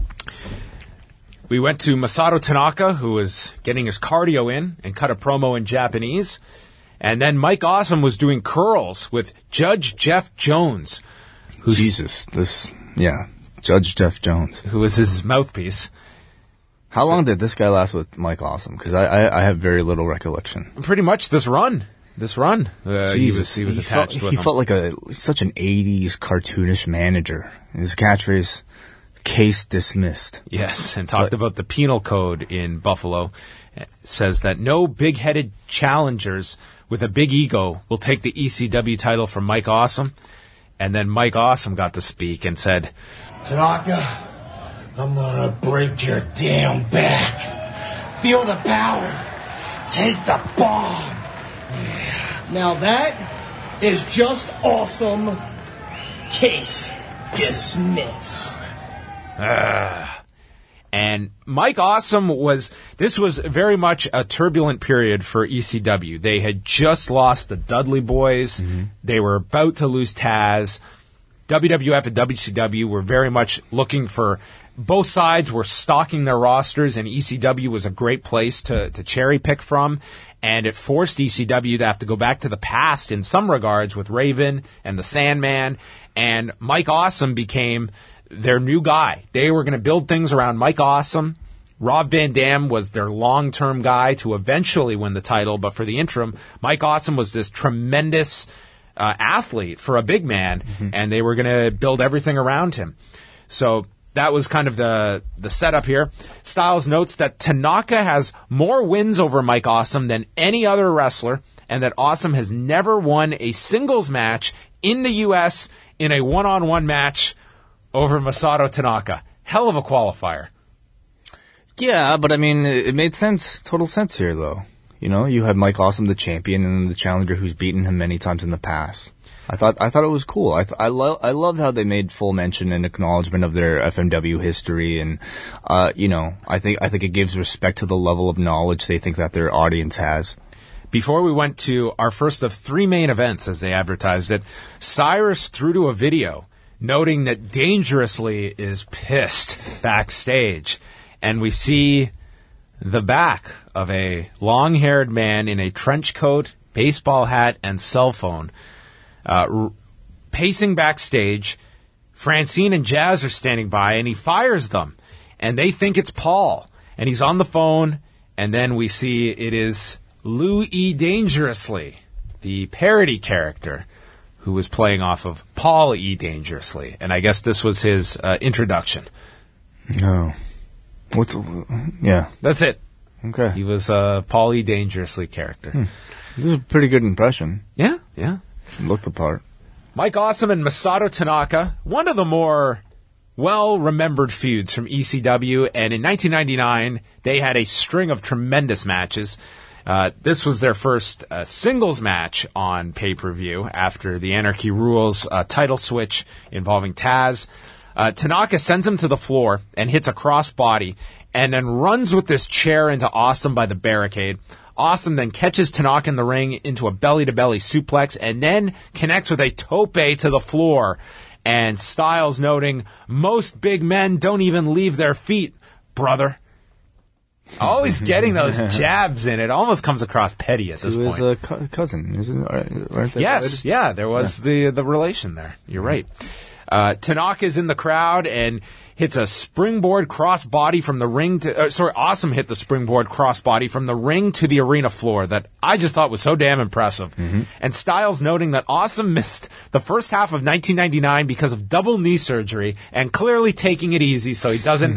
We went to Masato Tanaka, who was getting his cardio in and cut a promo in Japanese. And then Mike Awesome was doing curls with Judge Jeff Jones. Judge Jeff Jones. Who was his mouthpiece. How long did this guy last with Mike Awesome? Because I have very little recollection. Pretty much this run. He was attached with him. He felt like such an 80s cartoonish manager. His catchphrase, case dismissed. Yes, and talked about the penal code in Buffalo. It says that no big-headed challengers with a big ego will take the ECW title from Mike Awesome. And then Mike Awesome got to speak and said, Tanaka, I'm gonna break your damn back. Feel the power. Take the bomb. Now that is just awesome. Case dismissed. And Mike Awesome this was very much a turbulent period for ECW. They had just lost the Dudley Boys. Mm-hmm. They were about to lose Taz. WWF and WCW were very much looking for, both sides were stocking their rosters, and ECW was a great place to cherry pick from. And it forced ECW to have to go back to the past in some regards with Raven and the Sandman. And Mike Awesome became their new guy. They were going to build things around Mike Awesome. Rob Van Dam was their long-term guy to eventually win the title, but for the interim, Mike Awesome was this tremendous athlete for a big man, and they were going to build everything around him. So that was kind of the setup here. Styles notes that Tanaka has more wins over Mike Awesome than any other wrestler, and that Awesome has never won a singles match in the U.S. in a one-on-one match over Masato Tanaka. Hell of a qualifier. Yeah, but I mean, it made total sense here, though. You had Mike Awesome, the champion, and the challenger who's beaten him many times in the past. I thought it was cool. I love how they made full mention and acknowledgement of their FMW history, and I think it gives respect to the level of knowledge they think that their audience has. Before we went to our first of 3 main events, as they advertised it, Cyrus threw to a video noting that Dangerously is pissed backstage. And we see the back of a long-haired man in a trench coat, baseball hat, and cell phone pacing backstage. Francine and Jazz are standing by, and he fires them. And they think it's Paul. And he's on the phone, and then we see it is Lou E. Dangerously, the parody character, who was playing off of Paul E. Dangerously. And I guess this was his introduction. No. Yeah. That's it. Okay. He was a Paul E. Dangerously character. This is a pretty good impression. Yeah. Looked the part. Mike Awesome and Masato Tanaka, one of the more well-remembered feuds from ECW, and in 1999, they had a string of tremendous matches. This was their first singles match on pay-per-view after the Anarchy Rules title switch involving Taz. Tanaka sends him to the floor and hits a crossbody and then runs with this chair into Awesome by the barricade. Awesome then catches Tanaka in the ring into a belly-to-belly suplex and then connects with a tope to the floor. And Styles noting, most big men don't even leave their feet, brother. Always getting those jabs in. It almost comes across petty at this point. He was a cousin, isn't it? Right there, yes, yeah, there was the relation there. You're right. Tanaka's in the crowd and hits a springboard crossbody from the ring to... Awesome hit the springboard crossbody from the ring to the arena floor that I just thought was so damn impressive. And Styles noting that Awesome missed the first half of 1999 because of double knee surgery and clearly taking it easy so he doesn't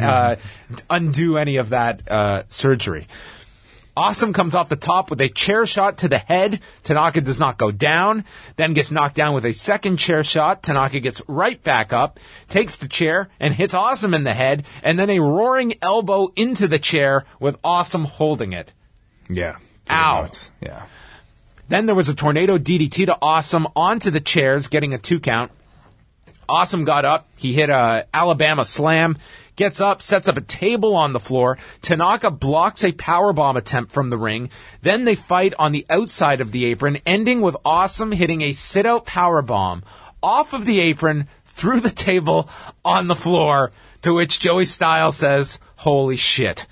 undo any of that surgery. Awesome comes off the top with a chair shot to the head. Tanaka does not go down, then gets knocked down with a second chair shot. Tanaka gets right back up, takes the chair, and hits Awesome in the head, and then a roaring elbow into the chair with Awesome holding it. Yeah. Ow. Nuts. Yeah. Then there was a tornado DDT to Awesome onto the chairs, getting a 2 count. Awesome got up. He hit a Alabama slam. Gets up, sets up a table on the floor. Tanaka blocks a powerbomb attempt from the ring. Then they fight on the outside of the apron, ending with Awesome hitting a sit-out powerbomb off of the apron through the table on the floor, to which Joey Styles says, holy shit.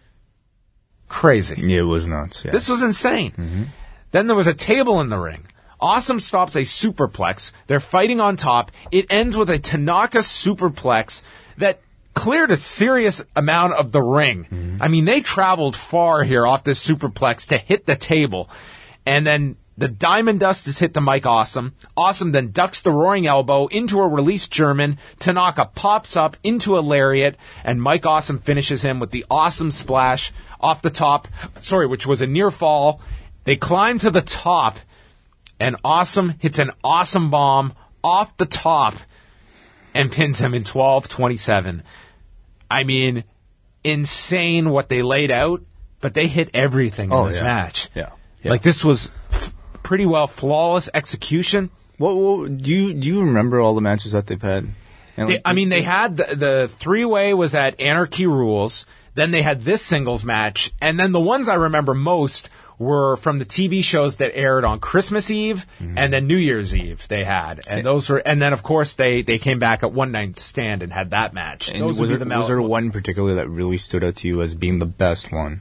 Crazy. Yeah, it was nuts. Yeah. This was insane. Then there was a table in the ring. Awesome stops a superplex. They're fighting on top. It ends with a Tanaka superplex that cleared a serious amount of the ring. I mean, they traveled far here off this superplex to hit the table. And then the Diamond Dust is hit to Mike Awesome. Awesome then ducks the roaring elbow into a released German. Tanaka pops up into a lariat, and Mike Awesome finishes him with the Awesome Splash off the top, which was a near fall. They climb to the top, and Awesome hits an Awesome Bomb off the top and pins him in 12-27. I mean, insane what they laid out, but they hit everything in this match. Yeah. Like, this was pretty well flawless execution. What do you remember all the matches that they've had? And They had the 3-way was at Anarchy Rules. Then they had this singles match. And then the ones I remember most were from the TV shows that aired on Christmas Eve and then New Year's Eve they had. And those were, and then of course they came back at One Night Stand and had that match. And was there one particular that really stood out to you as being the best one?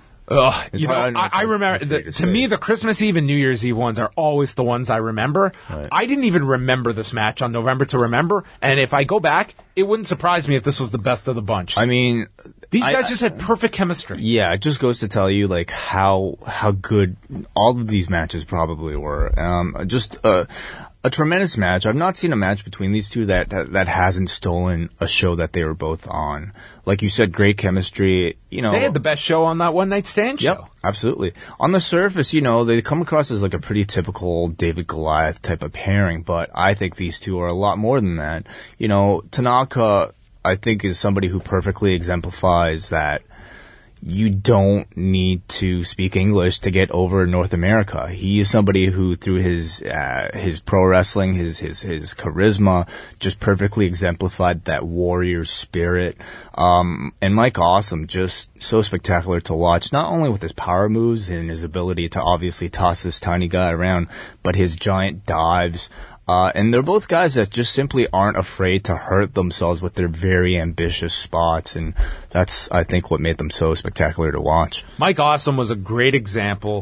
I remember, to me, the Christmas Eve and New Year's Eve ones are always the ones I remember. Right. I didn't even remember this match on November to Remember, and if I go back, it wouldn't surprise me if this was the best of the bunch. I mean, these guys just had perfect chemistry. Yeah, it just goes to tell you, like, how good all of these matches probably were. Just a tremendous match. I've not seen a match between these two that hasn't stolen a show that they were both on. Like you said, great chemistry. You know, they had the best show on that One Night Stand show. Yep, absolutely. On the surface, they come across as like a pretty typical David Goliath type of pairing, but I think these two are a lot more than that. Tanaka, I think, is somebody who perfectly exemplifies that you don't need to speak English to get over North America. He is somebody who, through his pro wrestling, his charisma, just perfectly exemplified that warrior spirit. And Mike Awesome, just so spectacular to watch, not only with his power moves and his ability to obviously toss this tiny guy around, but his giant dives. And they're both guys that just simply aren't afraid to hurt themselves with their very ambitious spots. And that's, I think, what made them so spectacular to watch. Mike Awesome was a great example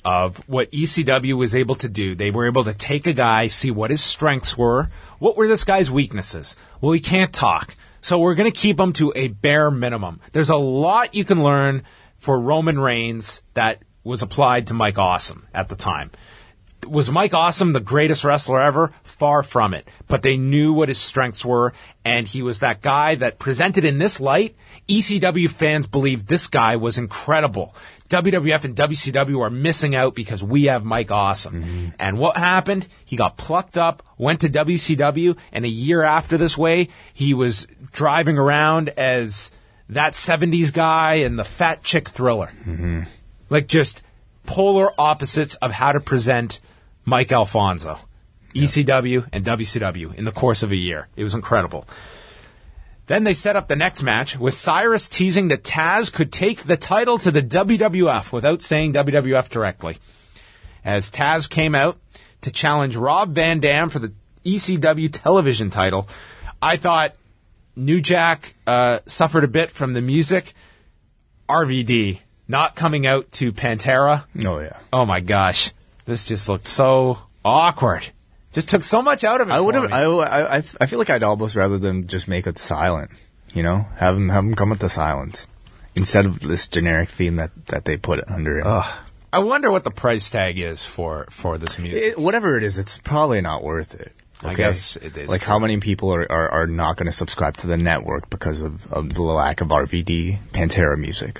of what ECW was able to do. They were able to take a guy, see what his strengths were. What were this guy's weaknesses? Well, he can't talk. So we're going to keep him to a bare minimum. There's a lot you can learn for Roman Reigns that was applied to Mike Awesome at the time. Was Mike Awesome the greatest wrestler ever? Far from it. But they knew what his strengths were, and he was that guy that presented in this light. ECW fans believed this guy was incredible. WWF and WCW are missing out because we have Mike Awesome. And what happened? He got plucked up, went to WCW, and a year after this way, he was driving around as that 70s guy and the fat chick Thriller. Like just polar opposites of how to present Mike Alfonso. ECW and WCW in the course of a year. It was incredible. Then they set up the next match with Cyrus teasing that Taz could take the title to the WWF without saying WWF directly. As Taz came out to challenge Rob Van Dam for the ECW television title, I thought New Jack suffered a bit from the music. RVD not coming out to Pantera. Oh, yeah. Oh, my gosh. This just looked so awkward. Just took so much out of it. I feel like I'd almost rather them just make it silent. You know, have them come with the silence instead of this generic theme that they put under it. I wonder what the price tag is for this music. Whatever it is, it's probably not worth it. Okay? I guess it is. Like, how many people are not going to subscribe to the network because of the lack of RVD Pantera music?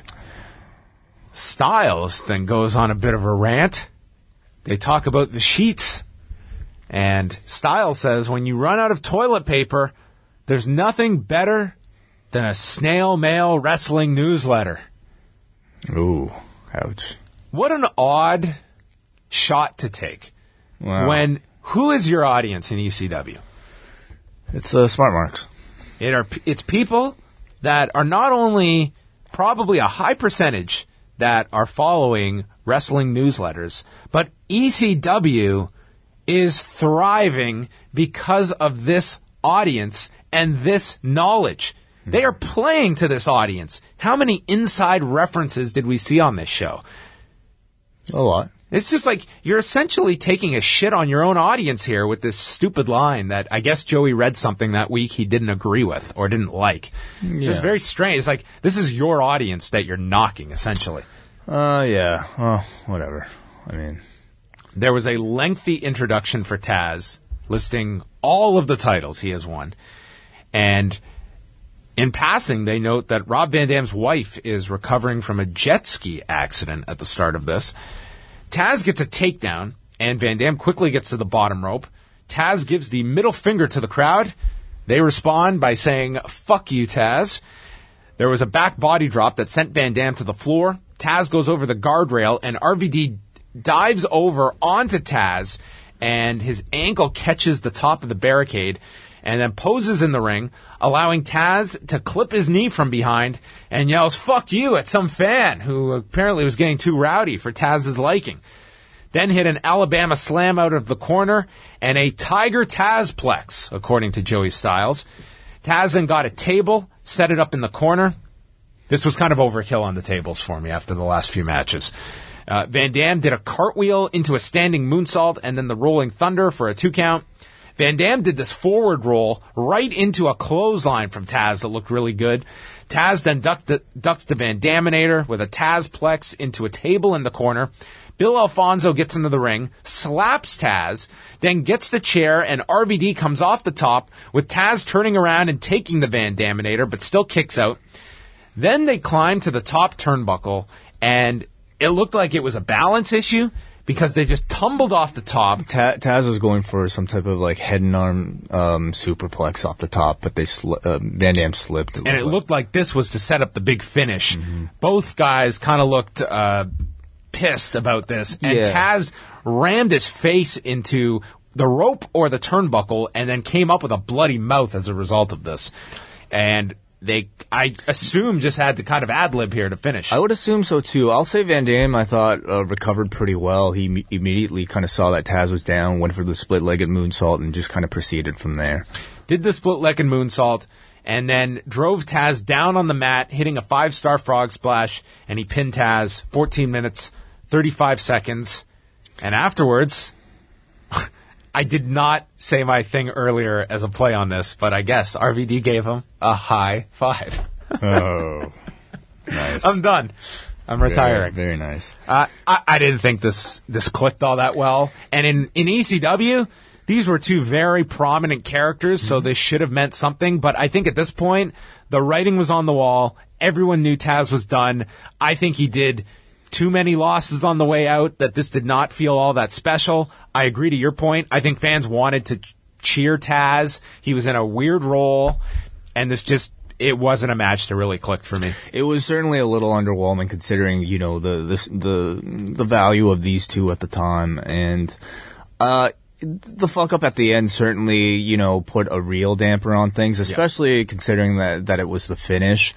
Styles then goes on a bit of a rant. They talk about the sheets. And Styles says, when you run out of toilet paper, there's nothing better than a snail mail wrestling newsletter. Ooh, ouch. What an odd shot to take. Wow. When, who is your audience in ECW? It's Smart Marks. It's people that are not only probably a high percentage that are following wrestling newsletters, but ECW is thriving because of this audience and this knowledge. They are playing to this audience. How many inside references did we see on this show? A lot. It's just like you're essentially taking a shit on your own audience here with this stupid line that I guess Joey read something that week he didn't agree with or didn't like. It's just very strange. It's like this is your audience that you're knocking, essentially. Yeah. Well, whatever. I mean, there was a lengthy introduction for Taz listing all of the titles he has won. And in passing, they note that Rob Van Dam's wife is recovering from a jet ski accident at the start of this. Taz gets a takedown, and Van Dam quickly gets to the bottom rope. Taz gives the middle finger to the crowd. They respond by saying, "Fuck you, Taz." There was a back body drop that sent Van Dam to the floor. Taz goes over the guardrail, and RVD dives over onto Taz, and his ankle catches the top of the barricade, and then poses in the ring, allowing Taz to clip his knee from behind and yells, "Fuck you," at some fan who apparently was getting too rowdy for Taz's liking. Then hit an Alabama slam out of the corner and a Tiger Tazplex, according to Joey Styles. Taz then got a table, set it up in the corner. This was kind of overkill on the tables for me after the last few matches. Van Dam did a cartwheel into a standing moonsault and then the rolling thunder for a 2 count. Van Dam did this forward roll right into a clothesline from Taz that looked really good. Taz then ducks the Van Daminator with a Tazplex into a table in the corner. Bill Alfonso gets into the ring, slaps Taz, then gets the chair, and RVD comes off the top with Taz turning around and taking the Van Daminator, but still kicks out. Then they climb to the top turnbuckle, and it looked like it was a balance issue because they just tumbled off the top. Taz was going for some type of like head and arm superplex off the top, but Van Dam slipped. And it looked like this was to set up the big finish. Both guys kind of looked pissed about this, and Taz rammed his face into the rope or the turnbuckle and then came up with a bloody mouth as a result of this. And I assume, just had to kind of ad-lib here to finish. I would assume so, too. I'll say Van Dam, I thought, recovered pretty well. He immediately kind of saw that Taz was down, went for the split-legged moonsault, and just kind of proceeded from there. Did the split-legged moonsault, and then drove Taz down on the mat, hitting a 5-star frog splash, and he pinned Taz 14 minutes, 35 seconds. And afterwards, I did not say my thing earlier as a play on this, but I guess RVD gave him a high five. Oh, nice. I'm done. I'm retiring. Very nice. I didn't think this clicked all that well. And in ECW, these were two very prominent characters, so this should have meant something. But I think at this point, the writing was on the wall. Everyone knew Taz was done. I think he did too many losses on the way out that this did not feel all that special. I agree to your point. I think fans wanted to cheer Taz. He was in a weird role, and it wasn't a match that really clicked for me. It was certainly a little underwhelming considering, the value of these two at the time. And the fuck up at the end certainly, put a real damper on things, especially considering that it was the finish.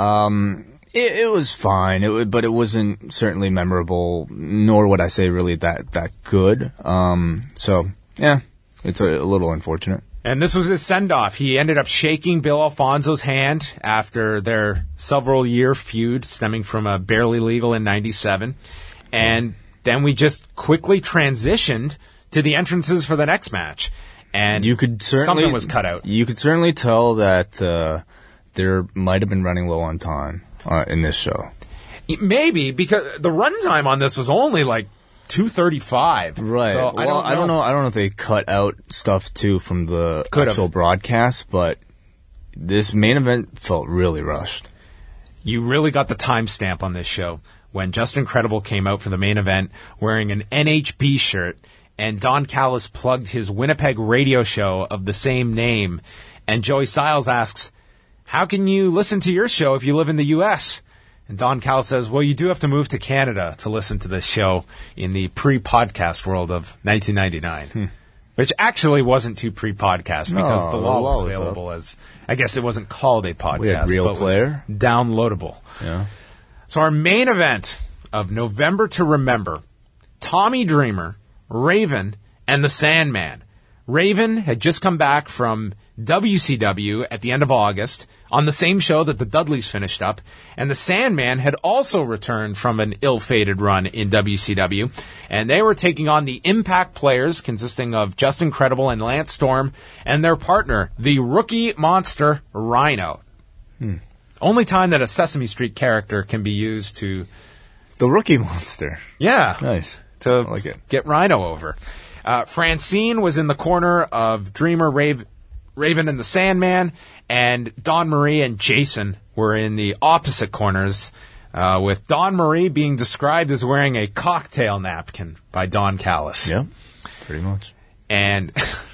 It was fine, but it wasn't certainly memorable, nor would I say really that good. So, yeah, it's a little unfortunate. And this was his send-off. He ended up shaking Bill Alfonso's hand after their several-year feud stemming from a Barely Legal in 97. And then we just quickly transitioned to the entrances for the next match. And you could certainly, something was cut out. You could certainly tell that there might have been running low on time in this show. Maybe, because the runtime on this was only like 2:35. Right. So well, I don't know if they cut out stuff too from the actual broadcast, but this main event felt really rushed. You really got the timestamp on this show when Justin Credible came out for the main event wearing an NHB shirt, and Don Callis plugged his Winnipeg radio show of the same name, and Joey Styles asks, "How can you listen to your show if you live in the U.S.?" And Don Callis says, "Well, you do have to move to Canada to listen to this show in the pre-podcast world of 1999. Which actually wasn't too pre-podcast because the law was available as, I guess it wasn't called a podcast, we had Real but Player. Was downloadable. Yeah. So our main event of November to Remember, Tommy Dreamer, Raven, and the Sandman. Raven had just come back from WCW at the end of August on the same show that the Dudleys finished up, and the Sandman had also returned from an ill-fated run in WCW, and they were taking on the Impact Players consisting of Justin Credible and Lance Storm and their partner, the rookie monster Rhino. Only time that a Sesame Street character can be used to... The rookie monster. Yeah. Nice. To I like it. Get Rhino over. Francine was in the corner of Dreamer, Raven, and the Sandman, and Dawn Marie and Jason were in the opposite corners, with Dawn Marie being described as wearing a cocktail napkin by Don Callis. Yep, pretty much. And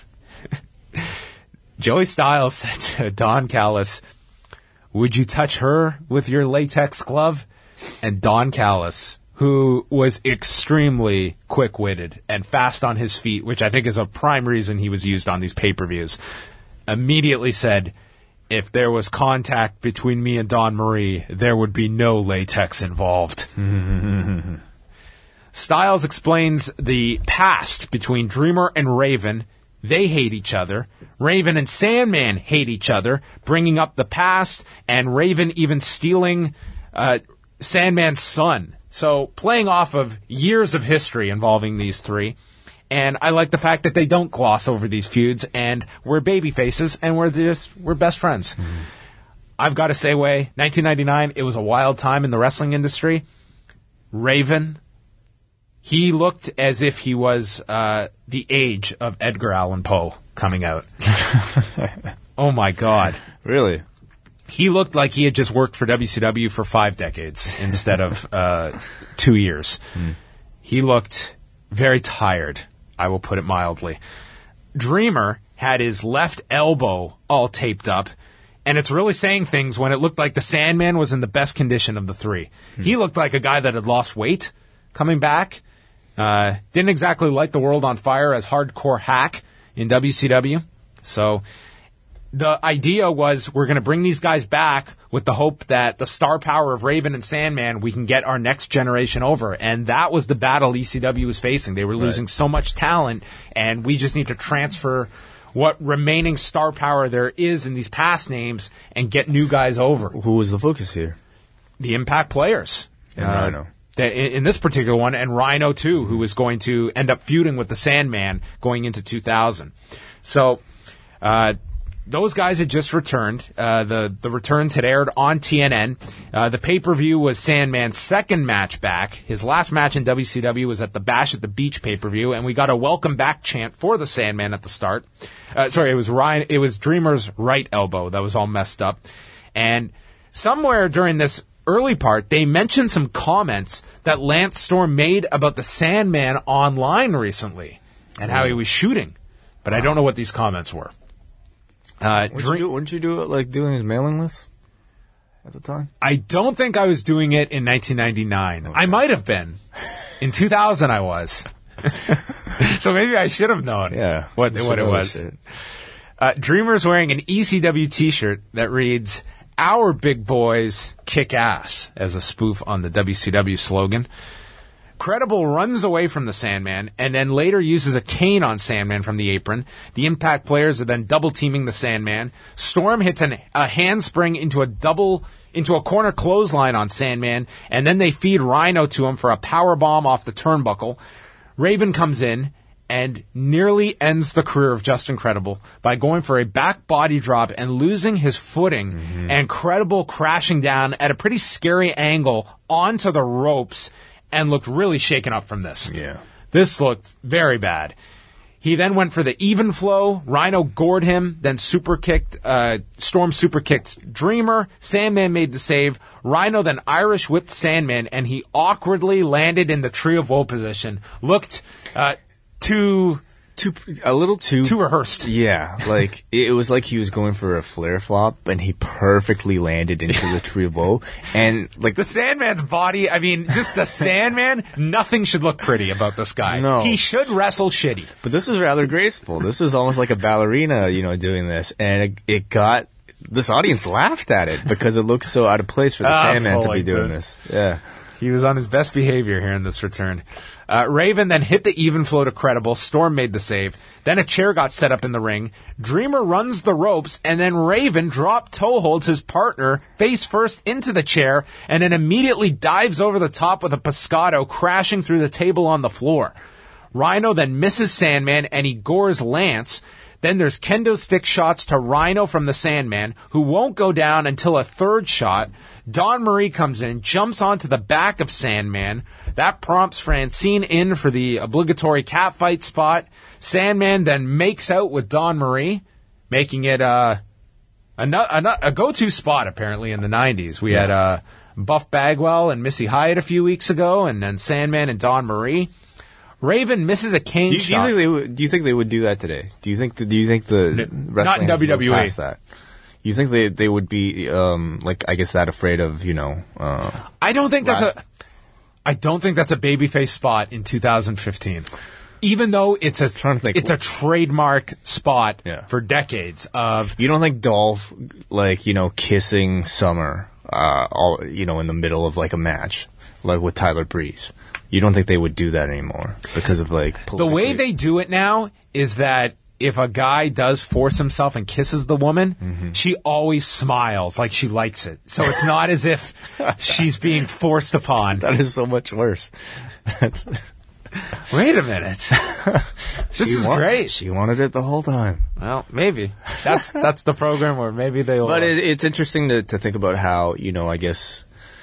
Joey Styles said to Don Callis, "Would you touch her with your latex glove?" And Don Callis, who was extremely quick-witted and fast on his feet, which I think is a prime reason he was used on these pay-per-views, immediately said, "If there was contact between me and Dawn Marie, there would be no latex involved." Styles explains the past between Dreamer and Raven. They hate each other. Raven and Sandman hate each other, bringing up the past, and Raven even stealing Sandman's son. So playing off of years of history involving these three. And I like the fact that they don't gloss over these feuds, and we're baby faces, and we're best friends. I've got to say, 1999, it was a wild time in the wrestling industry. Raven, he looked as if he was the age of Edgar Allan Poe coming out. Oh my God. Really? He looked like he had just worked for WCW for 5 decades instead of 2 years. He looked very tired, I will put it mildly. Dreamer had his left elbow all taped up, and it's really saying things when it looked like the Sandman was in the best condition of the three. He looked like a guy that had lost weight coming back. Didn't exactly light the world on fire as hardcore hack in WCW. So the idea was we're going to bring these guys back with the hope that the star power of Raven and Sandman, we can get our next generation over. And that was the battle ECW was facing. They were losing so much talent, and we just need to transfer what remaining star power there is in these past names and get new guys over. Who was the focus here? The Impact Players. And Rhino. in this particular one, and Rhino too, who was going to end up feuding with the Sandman going into 2000. So those guys had just returned. The returns had aired on TNN. The pay-per-view was Sandman's second match back. His last match in WCW was at the Bash at the Beach pay-per-view, and we got a welcome back chant for the Sandman at the start. It was Dreamer's right elbow that was all messed up. And somewhere during this early part, they mentioned some comments that Lance Storm made about the Sandman online recently and how he was shooting. But I don't know what these comments were. Wouldn't you do it like doing his mailing list at the time? I don't think I was doing it in 1999. Okay. I might have been. In 2000 I was. So maybe I should have known what it was. Dreamer's wearing an ECW t-shirt that reads, "Our big boys kick ass," as a spoof on the WCW slogan. Credible runs away from the Sandman and then later uses a cane on Sandman from the apron. The Impact players are then double-teaming the Sandman. Storm hits a handspring into a corner clothesline on Sandman, and then they feed Rhino to him for a powerbomb off the turnbuckle. Raven comes in and nearly ends the career of Justin Credible by going for a back body drop and losing his footing, and Credible crashing down at a pretty scary angle onto the ropes and looked really shaken up from this. Yeah. This looked very bad. He then went for the even flow. Rhino gored him, then Storm super kicked Dreamer. Sandman made the save. Rhino then Irish whipped Sandman, and he awkwardly landed in the Tree of Woe position. Looked a little too rehearsed. Yeah, like it was like he was going for a flare flop, and he perfectly landed into the Tree of Woe. And like the Sandman's body, I mean, just the Sandman, nothing should look pretty about this guy. No, he should wrestle shitty. But this was rather graceful. This was almost like a ballerina, doing this, and it got this audience laughed at it because it looked so out of place for the Sandman to be doing this. Yeah. He was on his best behavior here in this return. Raven then hit the even flow to Credible. Storm made the save. Then a chair got set up in the ring. Dreamer runs the ropes, and then Raven drop toe holds his partner face first into the chair, and then immediately dives over the top with a pescado, crashing through the table on the floor. Rhino then misses Sandman, and he gores Lance. Then there's kendo stick shots to Rhino from the Sandman, who won't go down until a third shot. Dawn Marie comes in, jumps onto the back of Sandman. That prompts Francine in for the obligatory catfight spot. Sandman then makes out with Dawn Marie, making it a go-to spot, apparently, in the 90s. We had Buff Bagwell and Missy Hyatt a few weeks ago, and then Sandman and Dawn Marie. Raven misses a cane shot. Do you think they would do that today? Do you think the wrestling not in WWE past that? You think they would be that afraid of I don't think that's a babyface spot in 2015. Even though it's a trademark spot for decades of. You don't think Dolph kissing Summer in the middle of like a match like with Tyler Breeze? You don't think they would do that anymore because of the way they do it now is that if a guy does force himself and kisses the woman, she always smiles like she likes it. So it's not as if she's being forced upon. That is so much worse. Wait a minute. This is great. She wanted it the whole time. Well, maybe. That's the program where maybe they will. But it's interesting to think about how, I guess,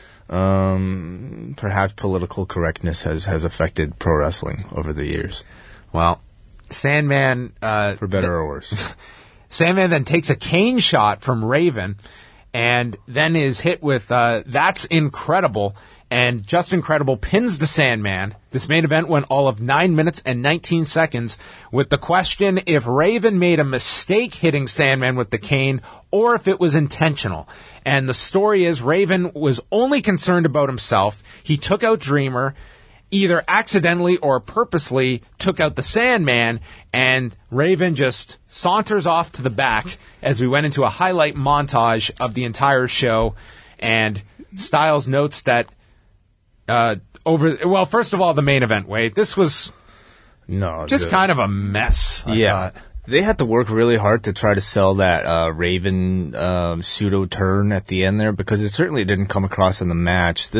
perhaps political correctness has affected pro wrestling over the years. Well, Sandman... for better or worse. Sandman then takes a cane shot from Raven and then is hit with That's Incredible, and Justin Credible pins the Sandman. This main event went all of 9 minutes and 19 seconds with the question if Raven made a mistake hitting Sandman with the cane or if it was intentional. And the story is Raven was only concerned about himself. He took out Dreamer, either accidentally or purposely took out the Sandman, and Raven just saunters off to the back as we went into a highlight montage of the entire show. And Styles notes that first of all, the main event, Wade, this was kind of a mess. I thought. They had to work really hard to try to sell that Raven pseudo turn at the end there because it certainly didn't come across in the match. This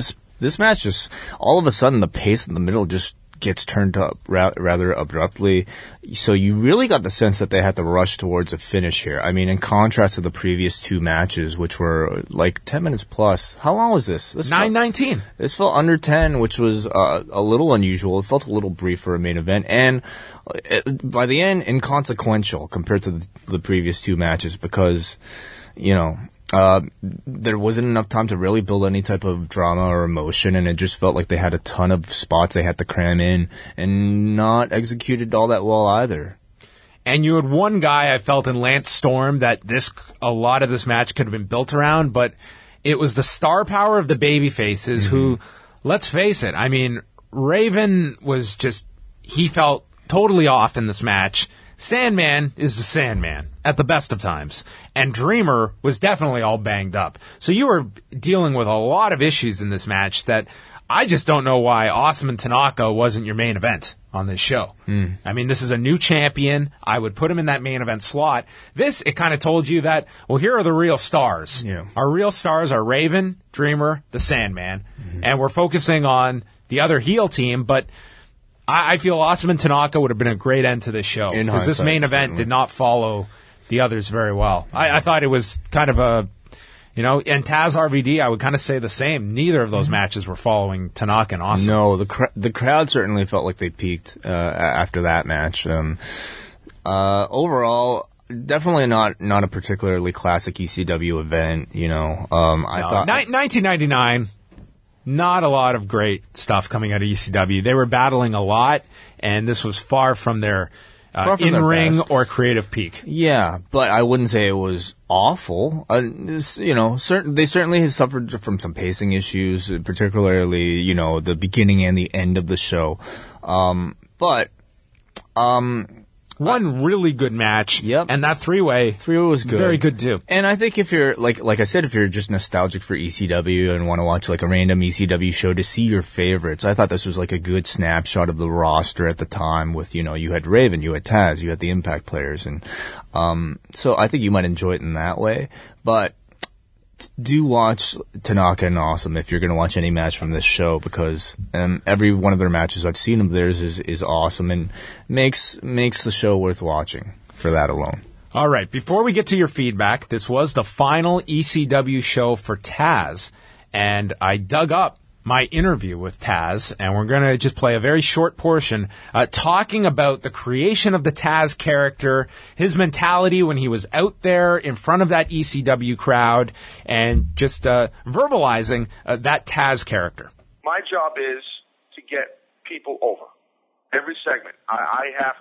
This match just, all of a sudden, the pace in the middle just gets turned up rather abruptly. So you really got the sense that they had to rush towards a finish here. I mean, in contrast to the previous two matches, which were like 10 minutes plus. How long was this? 9:19. This felt under 10, which was a little unusual. It felt a little brief for a main event. And by the end, inconsequential compared to the previous two matches because, you know, there wasn't enough time to really build any type of drama or emotion, and it just felt like they had a ton of spots they had to cram in and not executed all that well either. And you had one guy I felt in Lance Storm that a lot of this match could have been built around, but it was the star power of the baby faces who, let's face it, I mean, Raven was just, he felt totally off in this match. Sandman is the Sandman at the best of times. And Dreamer was definitely all banged up. So you were dealing with a lot of issues in this match that I just don't know why Awesome and Tanaka wasn't your main event on this show. I mean, this is a new champion. I would put him in that main event slot. It kind of told you that, well, here are the real stars. Yeah. Our real stars are Raven, Dreamer, the Sandman. And we're focusing on the other heel team, but I feel Awesome and Tanaka would have been a great end to this show because this main event did not follow the others very well. I thought it was kind of a, you know, and Taz RVD, I would kind of say the same. Neither of those matches were following Tanaka and Awesome. No, the crowd certainly felt like they peaked after that match. Overall, definitely not a particularly classic ECW event. You know, I thought 1999. Not a lot of great stuff coming out of ECW. They were battling a lot, and this was far from their in-ring or creative peak. Yeah, but I wouldn't say it was awful. You know, they certainly had suffered from some pacing issues, particularly, you know, the beginning and the end of the show. One really good match. Yep. And that three-way was good. Very good, too. And I think if you're, like I said, if you're just nostalgic for ECW and want to watch like a random ECW show to see your favorites, I thought this was like a good snapshot of the roster at the time with, you know, you had Raven, you had Taz, you had the Impact players. And so I think you might enjoy it in that way. But do watch Tanaka and Awesome if you're going to watch any match from this show because every one of their matches I've seen of theirs is awesome and makes the show worth watching for that alone. All right, before we get to your feedback, this was the final ECW show for Taz, and I dug up my interview with Taz, and we're going to just play a very short portion talking about the creation of the Taz character, his mentality when he was out there in front of that ECW crowd, and just verbalizing that Taz character. My job is to get people over. Every segment, I have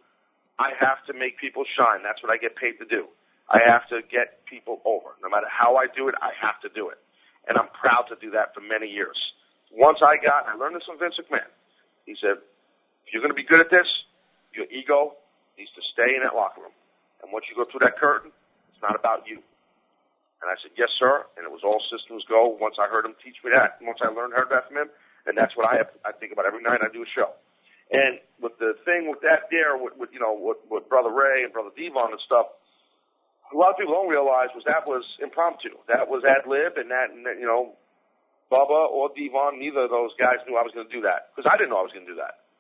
to make people shine. That's what I get paid to do. I have to get people over. No matter how I do it, I have to do it. And I'm proud to do that for many years. Once I learned this from Vince McMahon. He said, if you're going to be good at this, your ego needs to stay in that locker room. And once you go through that curtain, it's not about you. And I said, yes, sir. And it was all systems go once I heard him teach me that. Once I heard that from him. And that's what I think about every night I do a show. And with the thing with that there, with Brother Ray and Brother Devon and stuff, a lot of people don't realize that was impromptu. That was ad-lib, and Bubba or Devon, neither of those guys knew I was going to do that, because I didn't know I was going to do that.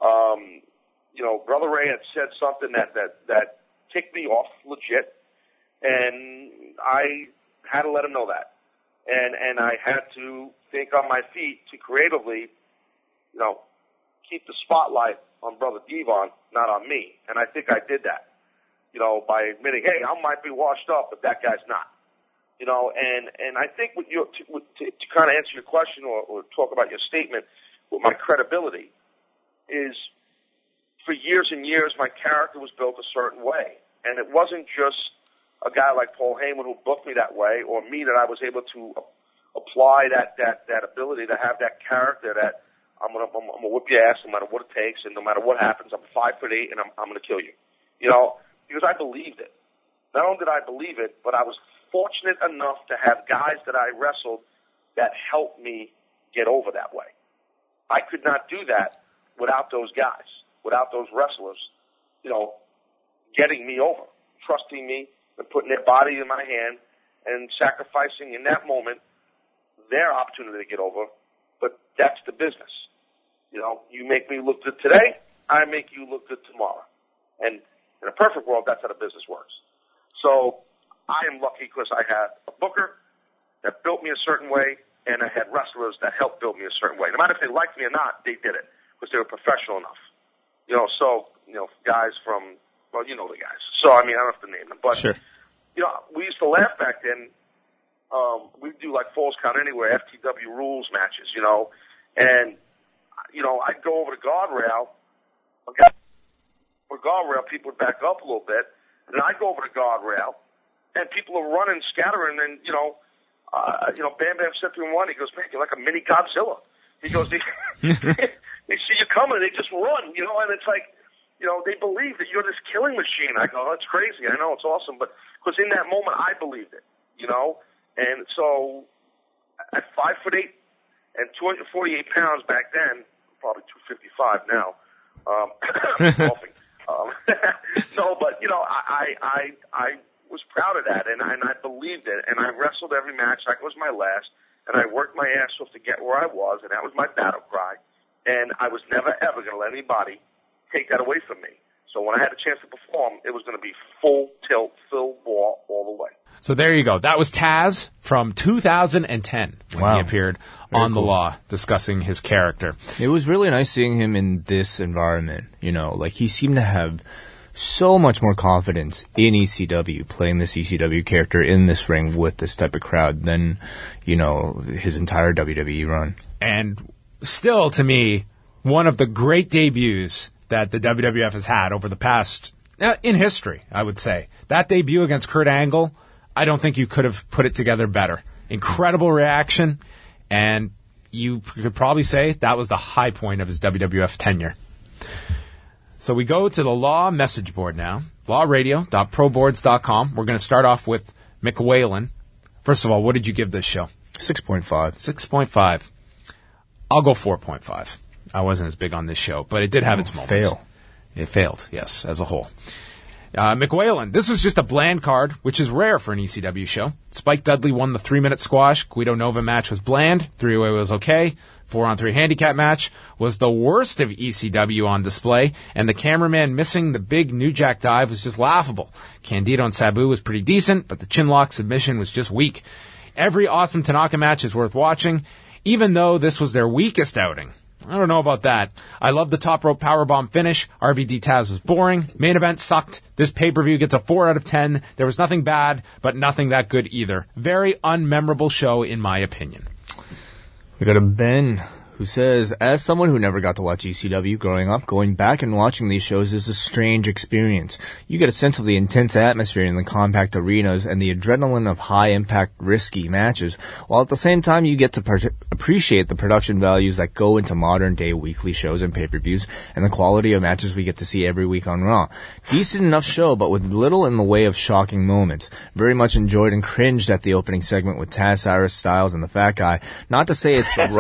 Brother Ray had said something that ticked me off legit, and I had to let him know that. And I had to think on my feet to creatively, keep the spotlight on Brother Devon, not on me. And I think I did that. By admitting, hey, I might be washed up, but that guy's not. And I think to kind of answer your question or talk about your statement with my credibility is for years and years my character was built a certain way. And it wasn't just a guy like Paul Heyman who booked me that way or me that I was able to apply that ability to have that character that I'm gonna whip your ass no matter what it takes and no matter what happens. I'm 5'8" and I'm gonna kill you. Because I believed it. Not only did I believe it, but I was fortunate enough to have guys that I wrestled that helped me get over that way. I could not do that without those guys, without those wrestlers, getting me over, trusting me and putting their body in my hand and sacrificing in that moment their opportunity to get over but that's the business. You know, you make me look good today, I make you look good tomorrow. And in a perfect world, that's how the business works. So I am lucky because I had a booker that built me a certain way, and I had wrestlers that helped build me a certain way. No matter if they liked me or not, they did it because they were professional enough. You know, so, you know, guys from, well, you know the guys. So, I mean, I don't have to name them. But, Sure. you know, we used to laugh back then. We'd do like Falls Count Anywhere, FTW rules matches, you know. And, you know, I'd go over the guardrail. Okay. For guardrail, people would back up a little bit. And then I'd go over the guardrail. And people are running, scattering, and, you know, Bam Bam said to him one, he goes, man, you're like a mini Godzilla. He goes, they see you coming, they just run, you know, and it's like, you know, they believe that you're this killing machine. I go, oh, that's crazy. I know, it's awesome. But, because in that moment, I believed it, you know. And so, at 5'8" and 248 pounds back then, probably 255 now, golfing. No, but, you know, I was proud of that, and I believed it, and I wrestled every match like it was my last, and I worked my ass off to get where I was, and that was my battle cry, and I was never, ever going to let anybody take that away from me. So when I had a chance to perform, it was going to be full tilt, full ball, all the way. So there you go. That was Taz from 2010 when he appeared on The Law discussing his character. It was really nice seeing him in this environment, you know, like he seemed to have so much more confidence in ECW, playing this ECW character in this ring with this type of crowd than, you know, his entire WWE run. And still, to me, one of the great debuts that the WWF has had over the past, in history, I would say. That debut against Kurt Angle, I don't think you could have put it together better. Incredible reaction, and you could probably say that was the high point of his WWF tenure. So we go to the Law message board now, lawradio.proboards.com. We're going to start off with Mick Whalen. First of all, what did you give this show? 6.5. 6.5. I'll go 4.5. I wasn't as big on this show, but it did have its moments. It failed, yes, as a whole. Mick Whalen, this was just a bland card, which is rare for an ECW show. Spike Dudley won the 3-minute squash. Guido Nova match was bland. 3-way was okay. 4-on-3 handicap match was the worst of ECW on display, and the cameraman missing the big New Jack dive was just laughable. Candido and Sabu was pretty decent, but the chinlock submission was just weak. Every Awesome Tanaka match is worth watching, even though this was their weakest outing. I don't know about that. I love the top rope powerbomb finish. RVD Taz was boring. Main event sucked. This pay-per-view gets a 4 out of 10. There was nothing bad, but nothing that good either. Very unmemorable show, in my opinion. We got a Ben who says, as someone who never got to watch ECW growing up, going back and watching these shows is a strange experience. You get a sense of the intense atmosphere in the compact arenas and the adrenaline of high-impact, risky matches, while at the same time you get to appreciate the production values that go into modern-day weekly shows and pay-per-views and the quality of matches we get to see every week on Raw. Decent enough show, but with little in the way of shocking moments. Very much enjoyed and cringed at the opening segment with Taz, Cyrus, Styles, and the Fat Guy. Not to say it's the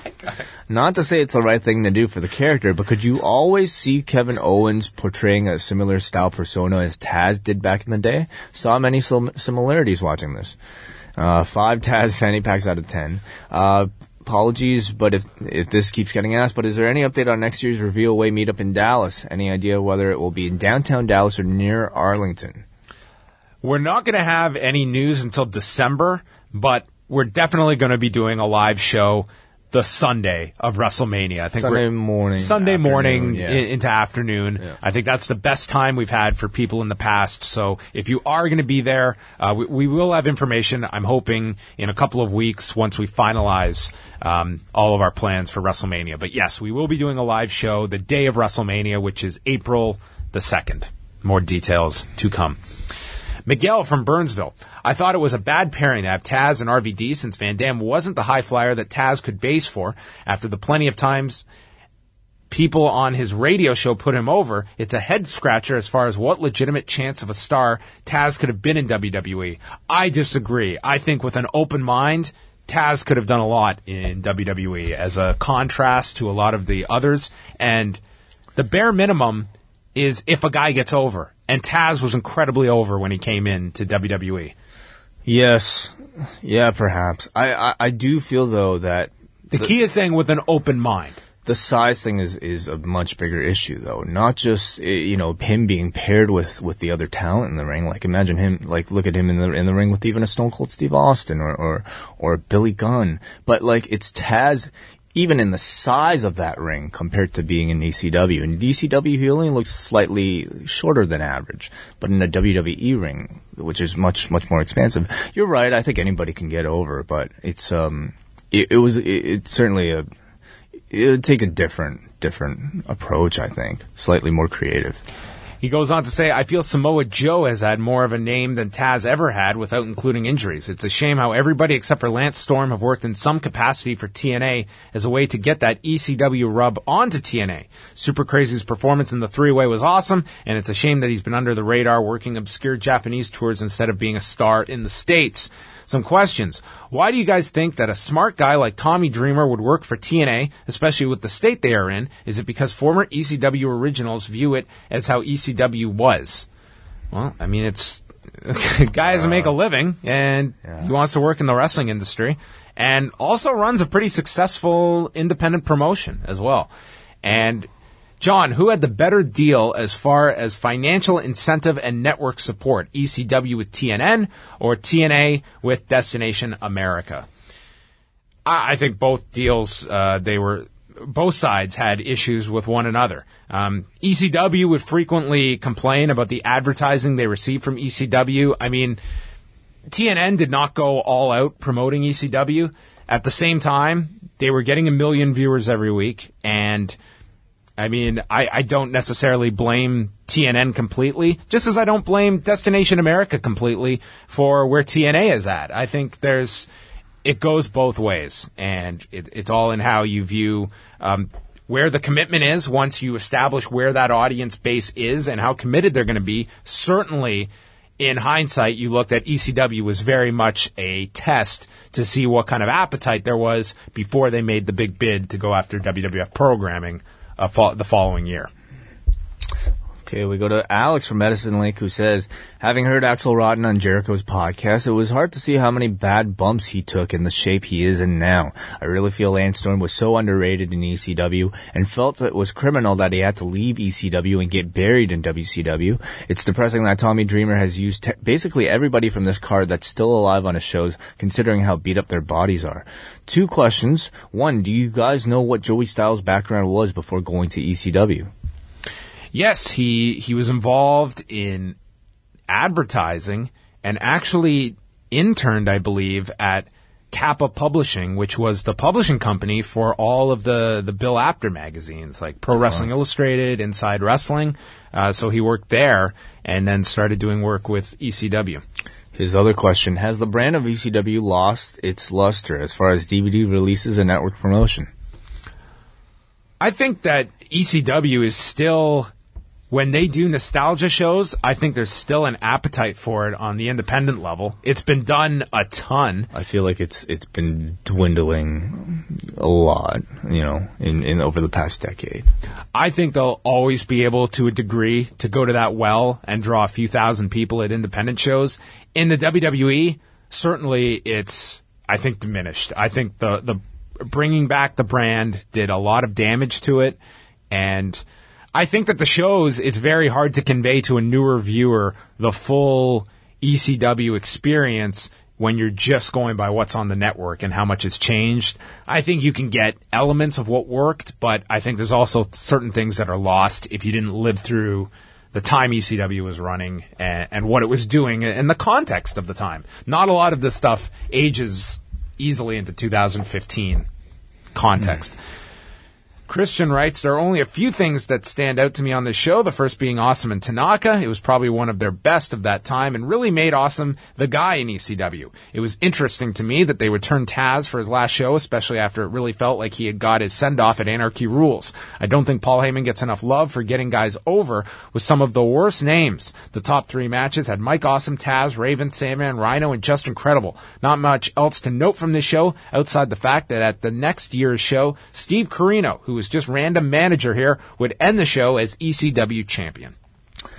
right thing to do for the character, but could you always see Kevin Owens portraying a similar style persona as Taz did back in the day? Saw many similarities watching this. 5 Taz fanny packs out of 10. Apologies, but if this keeps getting asked, but is there any update on next year's Reveal Away meetup in Dallas? Any idea whether it will be in downtown Dallas or near Arlington? We're not going to have any news until December, but we're definitely going to be doing a live show the Sunday of WrestleMania. I think Sunday morning into afternoon. Yeah. I think that's the best time we've had for people in the past. So if you are going to be there, we will have information, I'm hoping, in a couple of weeks once we finalize all of our plans for WrestleMania. But yes, we will be doing a live show the day of WrestleMania, which is April the 2nd. More details to come. Miguel from Burnsville. I thought it was a bad pairing to have Taz and RVD since Van Dam wasn't the high flyer that Taz could base for. After the plenty of times people on his radio show put him over, it's a head scratcher as far as what legitimate chance of a star Taz could have been in WWE. I disagree. I think with an open mind, Taz could have done a lot in WWE as a contrast to a lot of the others. And the bare minimum is if a guy gets over. And Taz was incredibly over when he came in to WWE. Yes. Yeah, perhaps. I do feel, though, that The key is saying with an open mind. The size thing is a much bigger issue, though. Not just him being paired with the other talent in the ring. Like imagine him, like look at him in the ring with even a Stone Cold Steve Austin or Billy Gunn. But like it's Taz, even in the size of that ring compared to being in ECW. In ECW, he only looks slightly shorter than average. But in a WWE ring, which is much more expansive, you're right. I think anybody can get over, but it's certainly it would take a different approach, I think. Slightly more creative. He goes on to say, I feel Samoa Joe has had more of a name than Taz ever had without including injuries. It's a shame how everybody except for Lance Storm have worked in some capacity for TNA as a way to get that ECW rub onto TNA. Super Crazy's performance in the three-way was awesome, and it's a shame that he's been under the radar working obscure Japanese tours instead of being a star in the States. Some questions. Why do you guys think that a smart guy like Tommy Dreamer would work for TNA, especially with the state they are in? Is it because former ECW originals view it as how ECW was? Well, I mean, it's guy has to make a living, and he wants to work in the wrestling industry, and also runs a pretty successful independent promotion as well. And John, who had the better deal as far as financial incentive and network support? ECW with TNN or TNA with Destination America? I think both deals, both sides had issues with one another. ECW would frequently complain about the advertising they received from ECW. I mean, TNN did not go all out promoting ECW. At the same time, they were getting 1 million viewers every week, and I mean, I don't necessarily blame TNN completely, just as I don't blame Destination America completely for where TNA is at. I think it goes both ways, and it's all in how you view where the commitment is once you establish where that audience base is and how committed they're going to be. Certainly, in hindsight, you looked at ECW was very much a test to see what kind of appetite there was before they made the big bid to go after WWF programming the following year. Okay, we go to Alex from Medicine Lake, who says, having heard Axl Rotten on Jericho's podcast, it was hard to see how many bad bumps he took in the shape he is in now. I really feel Lance Storm was so underrated in ECW and felt that it was criminal that he had to leave ECW and get buried in WCW. It's depressing that Tommy Dreamer has used basically everybody from this card that's still alive on his shows, considering how beat up their bodies are. 2 questions. 1, do you guys know what Joey Styles' background was before going to ECW? Yes, he was involved in advertising and actually interned, I believe, at Kappa Publishing, which was the publishing company for all of the Bill Apter magazines, like Pro Wrestling Illustrated, Inside Wrestling. So he worked there and then started doing work with ECW. His other question, has the brand of ECW lost its luster as far as DVD releases and network promotion? I think that ECW is still, when they do nostalgia shows, I think there's still an appetite for it on the independent level. It's been done a ton. I feel like it's been dwindling a lot, in over the past decade. I think they'll always be able, to a degree, to go to that well and draw a few thousand people at independent shows. In the WWE, certainly it's, I think, diminished. I think the bringing back the brand did a lot of damage to it, and I think that the shows, it's very hard to convey to a newer viewer the full ECW experience when you're just going by what's on the network and how much has changed. I think you can get elements of what worked, but I think there's also certain things that are lost if you didn't live through the time ECW was running and what it was doing and the context of the time. Not a lot of this stuff ages easily into 2015 context. Christian writes, there are only a few things that stand out to me on this show, the first being Awesome and Tanaka. It was probably one of their best of that time and really made Awesome the guy in ECW. It was interesting to me that they returned Taz for his last show, especially after it really felt like he had got his send-off at Anarchy Rules. I don't think Paul Heyman gets enough love for getting guys over with some of the worst names. The top 3 matches had Mike Awesome, Taz, Raven, Sandman, Rhino, and Just Incredible. Not much else to note from this show outside the fact that at the next year's show, Steve Corino, who was just random manager here, would end the show as ECW champion.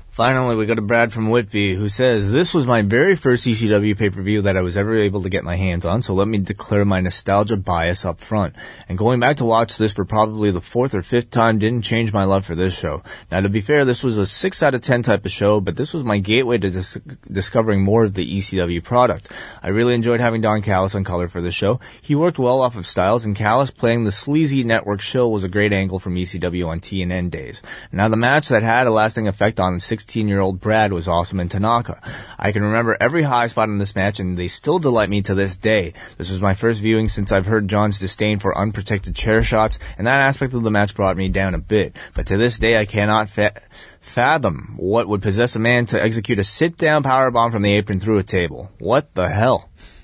Finally, we got a Brad from Whitby who says, this was my very first ECW pay-per-view that I was ever able to get my hands on, so let me declare my nostalgia bias up front. And going back to watch this for probably the 4th or 5th time didn't change my love for this show. Now, to be fair, this was a 6 out of 10 type of show, but this was my gateway to discovering more of the ECW product. I really enjoyed having Don Callis on color for the show. He worked well off of Styles, and Callis playing the sleazy network shill was a great angle from ECW on TNN days. Now, the match that had a lasting effect on 16-year-old Brad was Awesome and Tanaka. I can remember every high spot in this match, and they still delight me to this day. This was my first viewing since I've heard John's disdain for unprotected chair shots, and that aspect of the match brought me down a bit. But to this day, I cannot fathom what would possess a man to execute a sit-down powerbomb from the apron through a table. What the hell?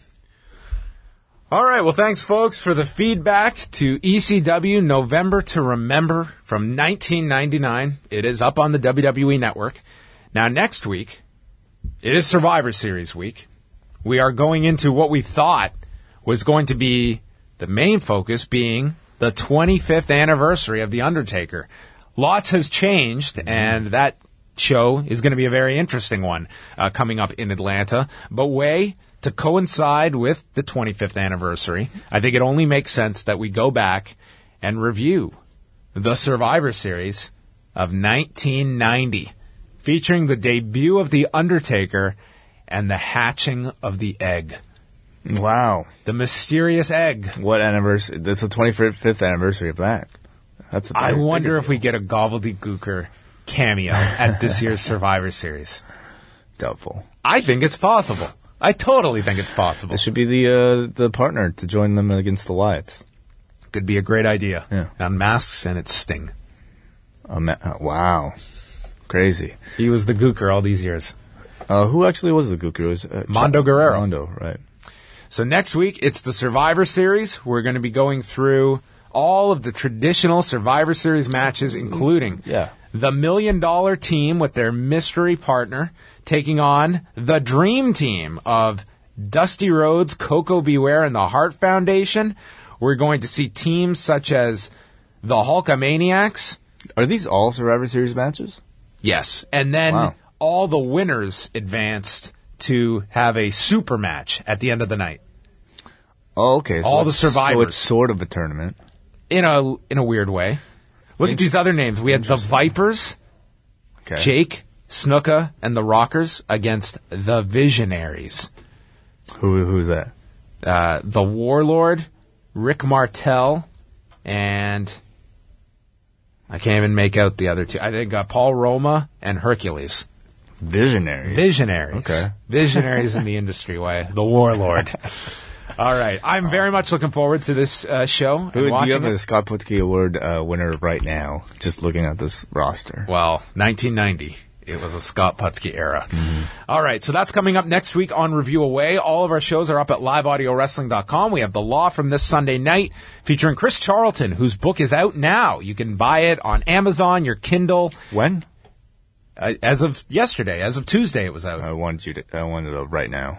All right, well, thanks, folks, for the feedback to ECW November to Remember from 1999. It is up on the WWE Network. Now, next week, it is Survivor Series week. We are going into what we thought was going to be the main focus being the 25th anniversary of The Undertaker. Lots has changed, and that show is going to be a very interesting one coming up in Atlanta. But to coincide with the 25th anniversary, I think it only makes sense that we go back and review the Survivor Series of 1990, featuring the debut of The Undertaker and the hatching of the egg. Wow. The mysterious egg. What anniversary? That's the 25th anniversary of that. I wonder if we get a gobbledygooker cameo at this year's Survivor Series. Doubtful. I think it's possible. I totally think it's possible. It should be the partner to join them against the Wyatts. Could be a great idea. Yeah. On Masks and it's Sting. Wow. Crazy. He was the Gooker all these years. Who actually was the Gooker? It was Mondo Guerrero. Mondo, right. So next week, it's the Survivor Series. We're going to be going through all of the traditional Survivor Series matches, including the $1 Million Team with their mystery partner, taking on the Dream Team of Dusty Rhodes, Coco Beware, and the Hart Foundation. We're going to see teams such as the Hulkamaniacs. Are these all Survivor Series matches? Yes. And then all the winners advanced to have a super match at the end of the night. Oh, okay. So all the survivors. So it's sort of a tournament. In a weird way. Look at these other names. We had the Vipers, Jake, Snuka, and the Rockers against the Visionaries. Who's that? The Warlord, Rick Martel, and I can't even make out the other two. I think Paul Roma and Hercules. Visionaries. Okay. Visionaries in the industry way. The Warlord. All right. I'm very much looking forward to this show. Who do you have a Scott Putski Award winner right now, just looking at this roster? Well, 1990. It was a Scott Putski era. All right, so that's coming up next week on Review Away. All of our shows are up at liveaudiowrestling.com. We have The Law from this Sunday night featuring Chris Charlton, whose book is out now. You can buy it on Amazon, your Kindle. When? As of yesterday. As of Tuesday, it was out. I wanted it right now.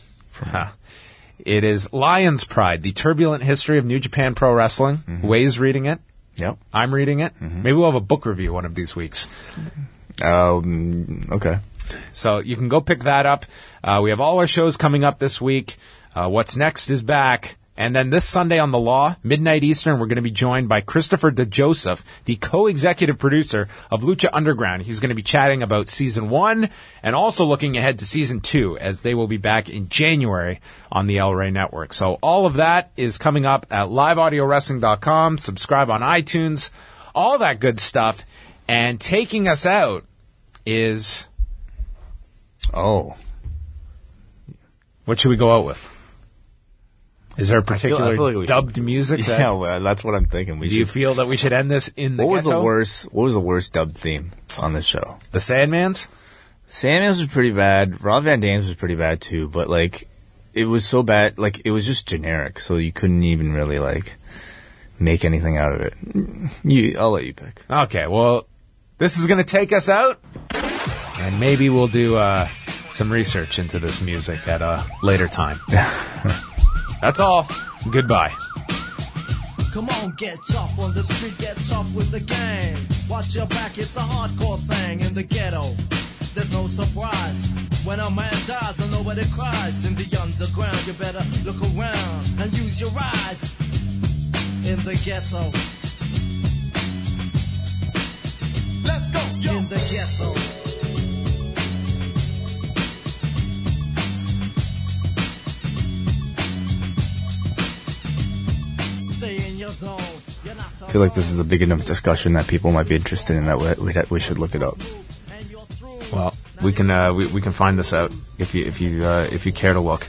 It is Lion's Pride, The Turbulent History of New Japan Pro Wrestling. Way's reading it. Yep. I'm reading it. Maybe we'll have a book review one of these weeks. Okay. So you can go pick that up. We have all our shows coming up this week. What's Next is back. And then this Sunday on The Law, midnight Eastern, we're going to be joined by Christopher DeJoseph, the co-executive producer of Lucha Underground. He's going to be chatting about Season 1 and also looking ahead to Season 2 as they will be back in January on the El Rey Network. So all of that is coming up at liveaudiowrestling.com. Subscribe on iTunes, all that good stuff. And taking us out is... What should we go out with? Is there a particular I feel like dubbed music? Yeah, well, that's what I'm thinking. Do you feel that we should end this in the What was ghetto? the worst dubbed theme on this show? The Sandmans? Sandmans was pretty bad. Rob Van Dam's was pretty bad too, but it was so bad, it was just generic, so you couldn't even really make anything out of it. I'll let you pick. Okay, well, this is going to take us out, and maybe we'll do some research into this music at a later time. That's all. Goodbye. Come on, get tough on the street, get tough with the gang. Watch your back, it's a hardcore thing in the ghetto. there's no surprise. When a man dies and nobody cries in the underground, you better look around and use your eyes. In the ghetto. Let's go, yo. In the ghetto. Stay in your zone. You're not I feel like this is a big enough discussion that people might be interested in, that we should look it up. Well, we can find this out if you care to look.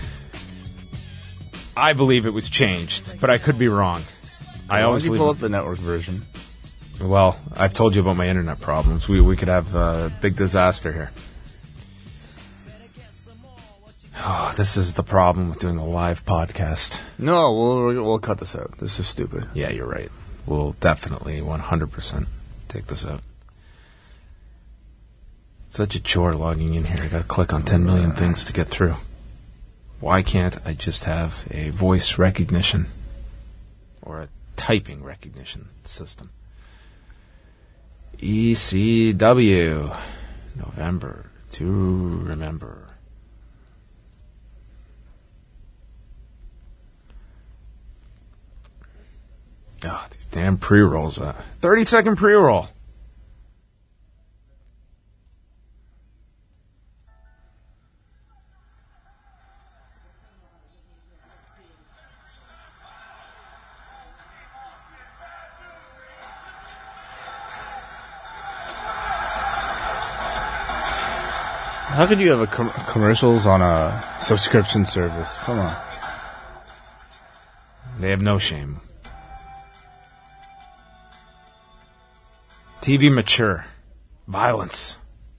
I believe it was changed, but I could be wrong. I always pull up the network version. Well, I've told you about my internet problems. We could have a big disaster here. Oh, this is the problem with doing a live podcast. No, we'll cut this out. This is stupid. Yeah, you're right. We'll definitely 100% take this out. Such a chore logging in here. I gotta click on 10 million things to get through. Why can't I just have a voice recognition or a typing recognition system? ECW, November to remember. Oh, these damn pre-rolls. 30-second pre-roll. How could you have commercials on a subscription service? Come on. They have no shame. TV mature. Violence.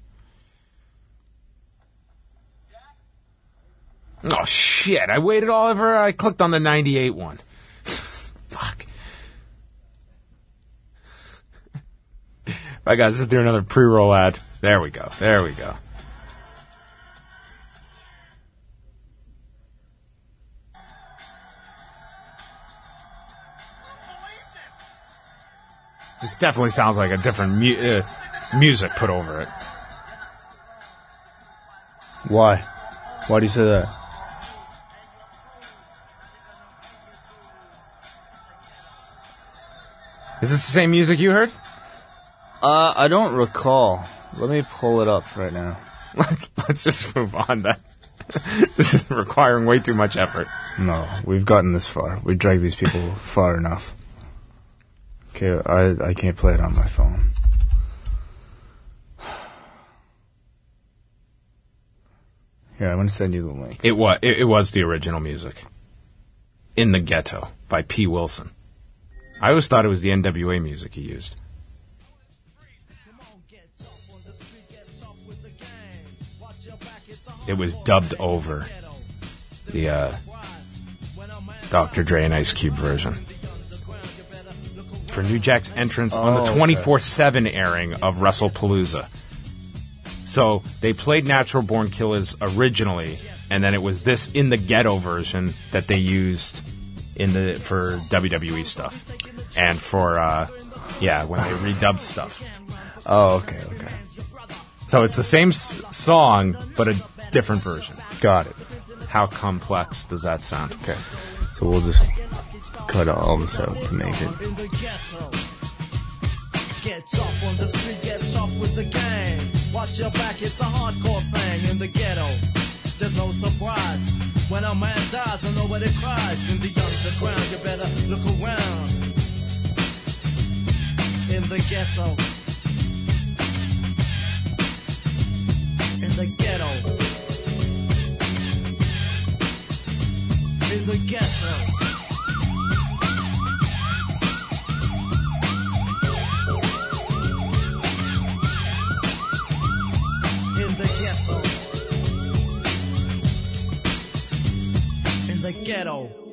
Oh, shit. I waited all over. I clicked on the 98 one. Fuck. I gotta sit through another pre-roll ad. There we go. There we go. This definitely sounds like a different music put over it. Why? Why do you say that? Is this the same music you heard? I don't recall. Let me pull it up right now. Let's just move on. This is requiring way too much effort. No, we've gotten this far. We dragged these people far enough. Okay, I can't play it on my phone. Here, I'm going to send you the link. It was the original music. In the Ghetto by P. Wilson. I always thought it was the NWA music he used. It was dubbed over the Dr. Dre and Ice Cube version. For New Jack's entrance on the 24/7 airing of WrestlePalooza. So they played Natural Born Killers originally, and then it was this In the Ghetto version that they used for WWE stuff, and for when they redubbed stuff. Oh, okay. So it's the same song, but a different version. Got it. How complex does that sound? Okay, so we'll just cut all this out to make it. Get tough on the street, get tough with the gang. Watch your back, it's a hardcore thing in the ghetto. There's no surprise when a man dies and nobody cries. In the underground, you better look around. In the ghetto. In the ghetto. In the ghetto. In the ghetto.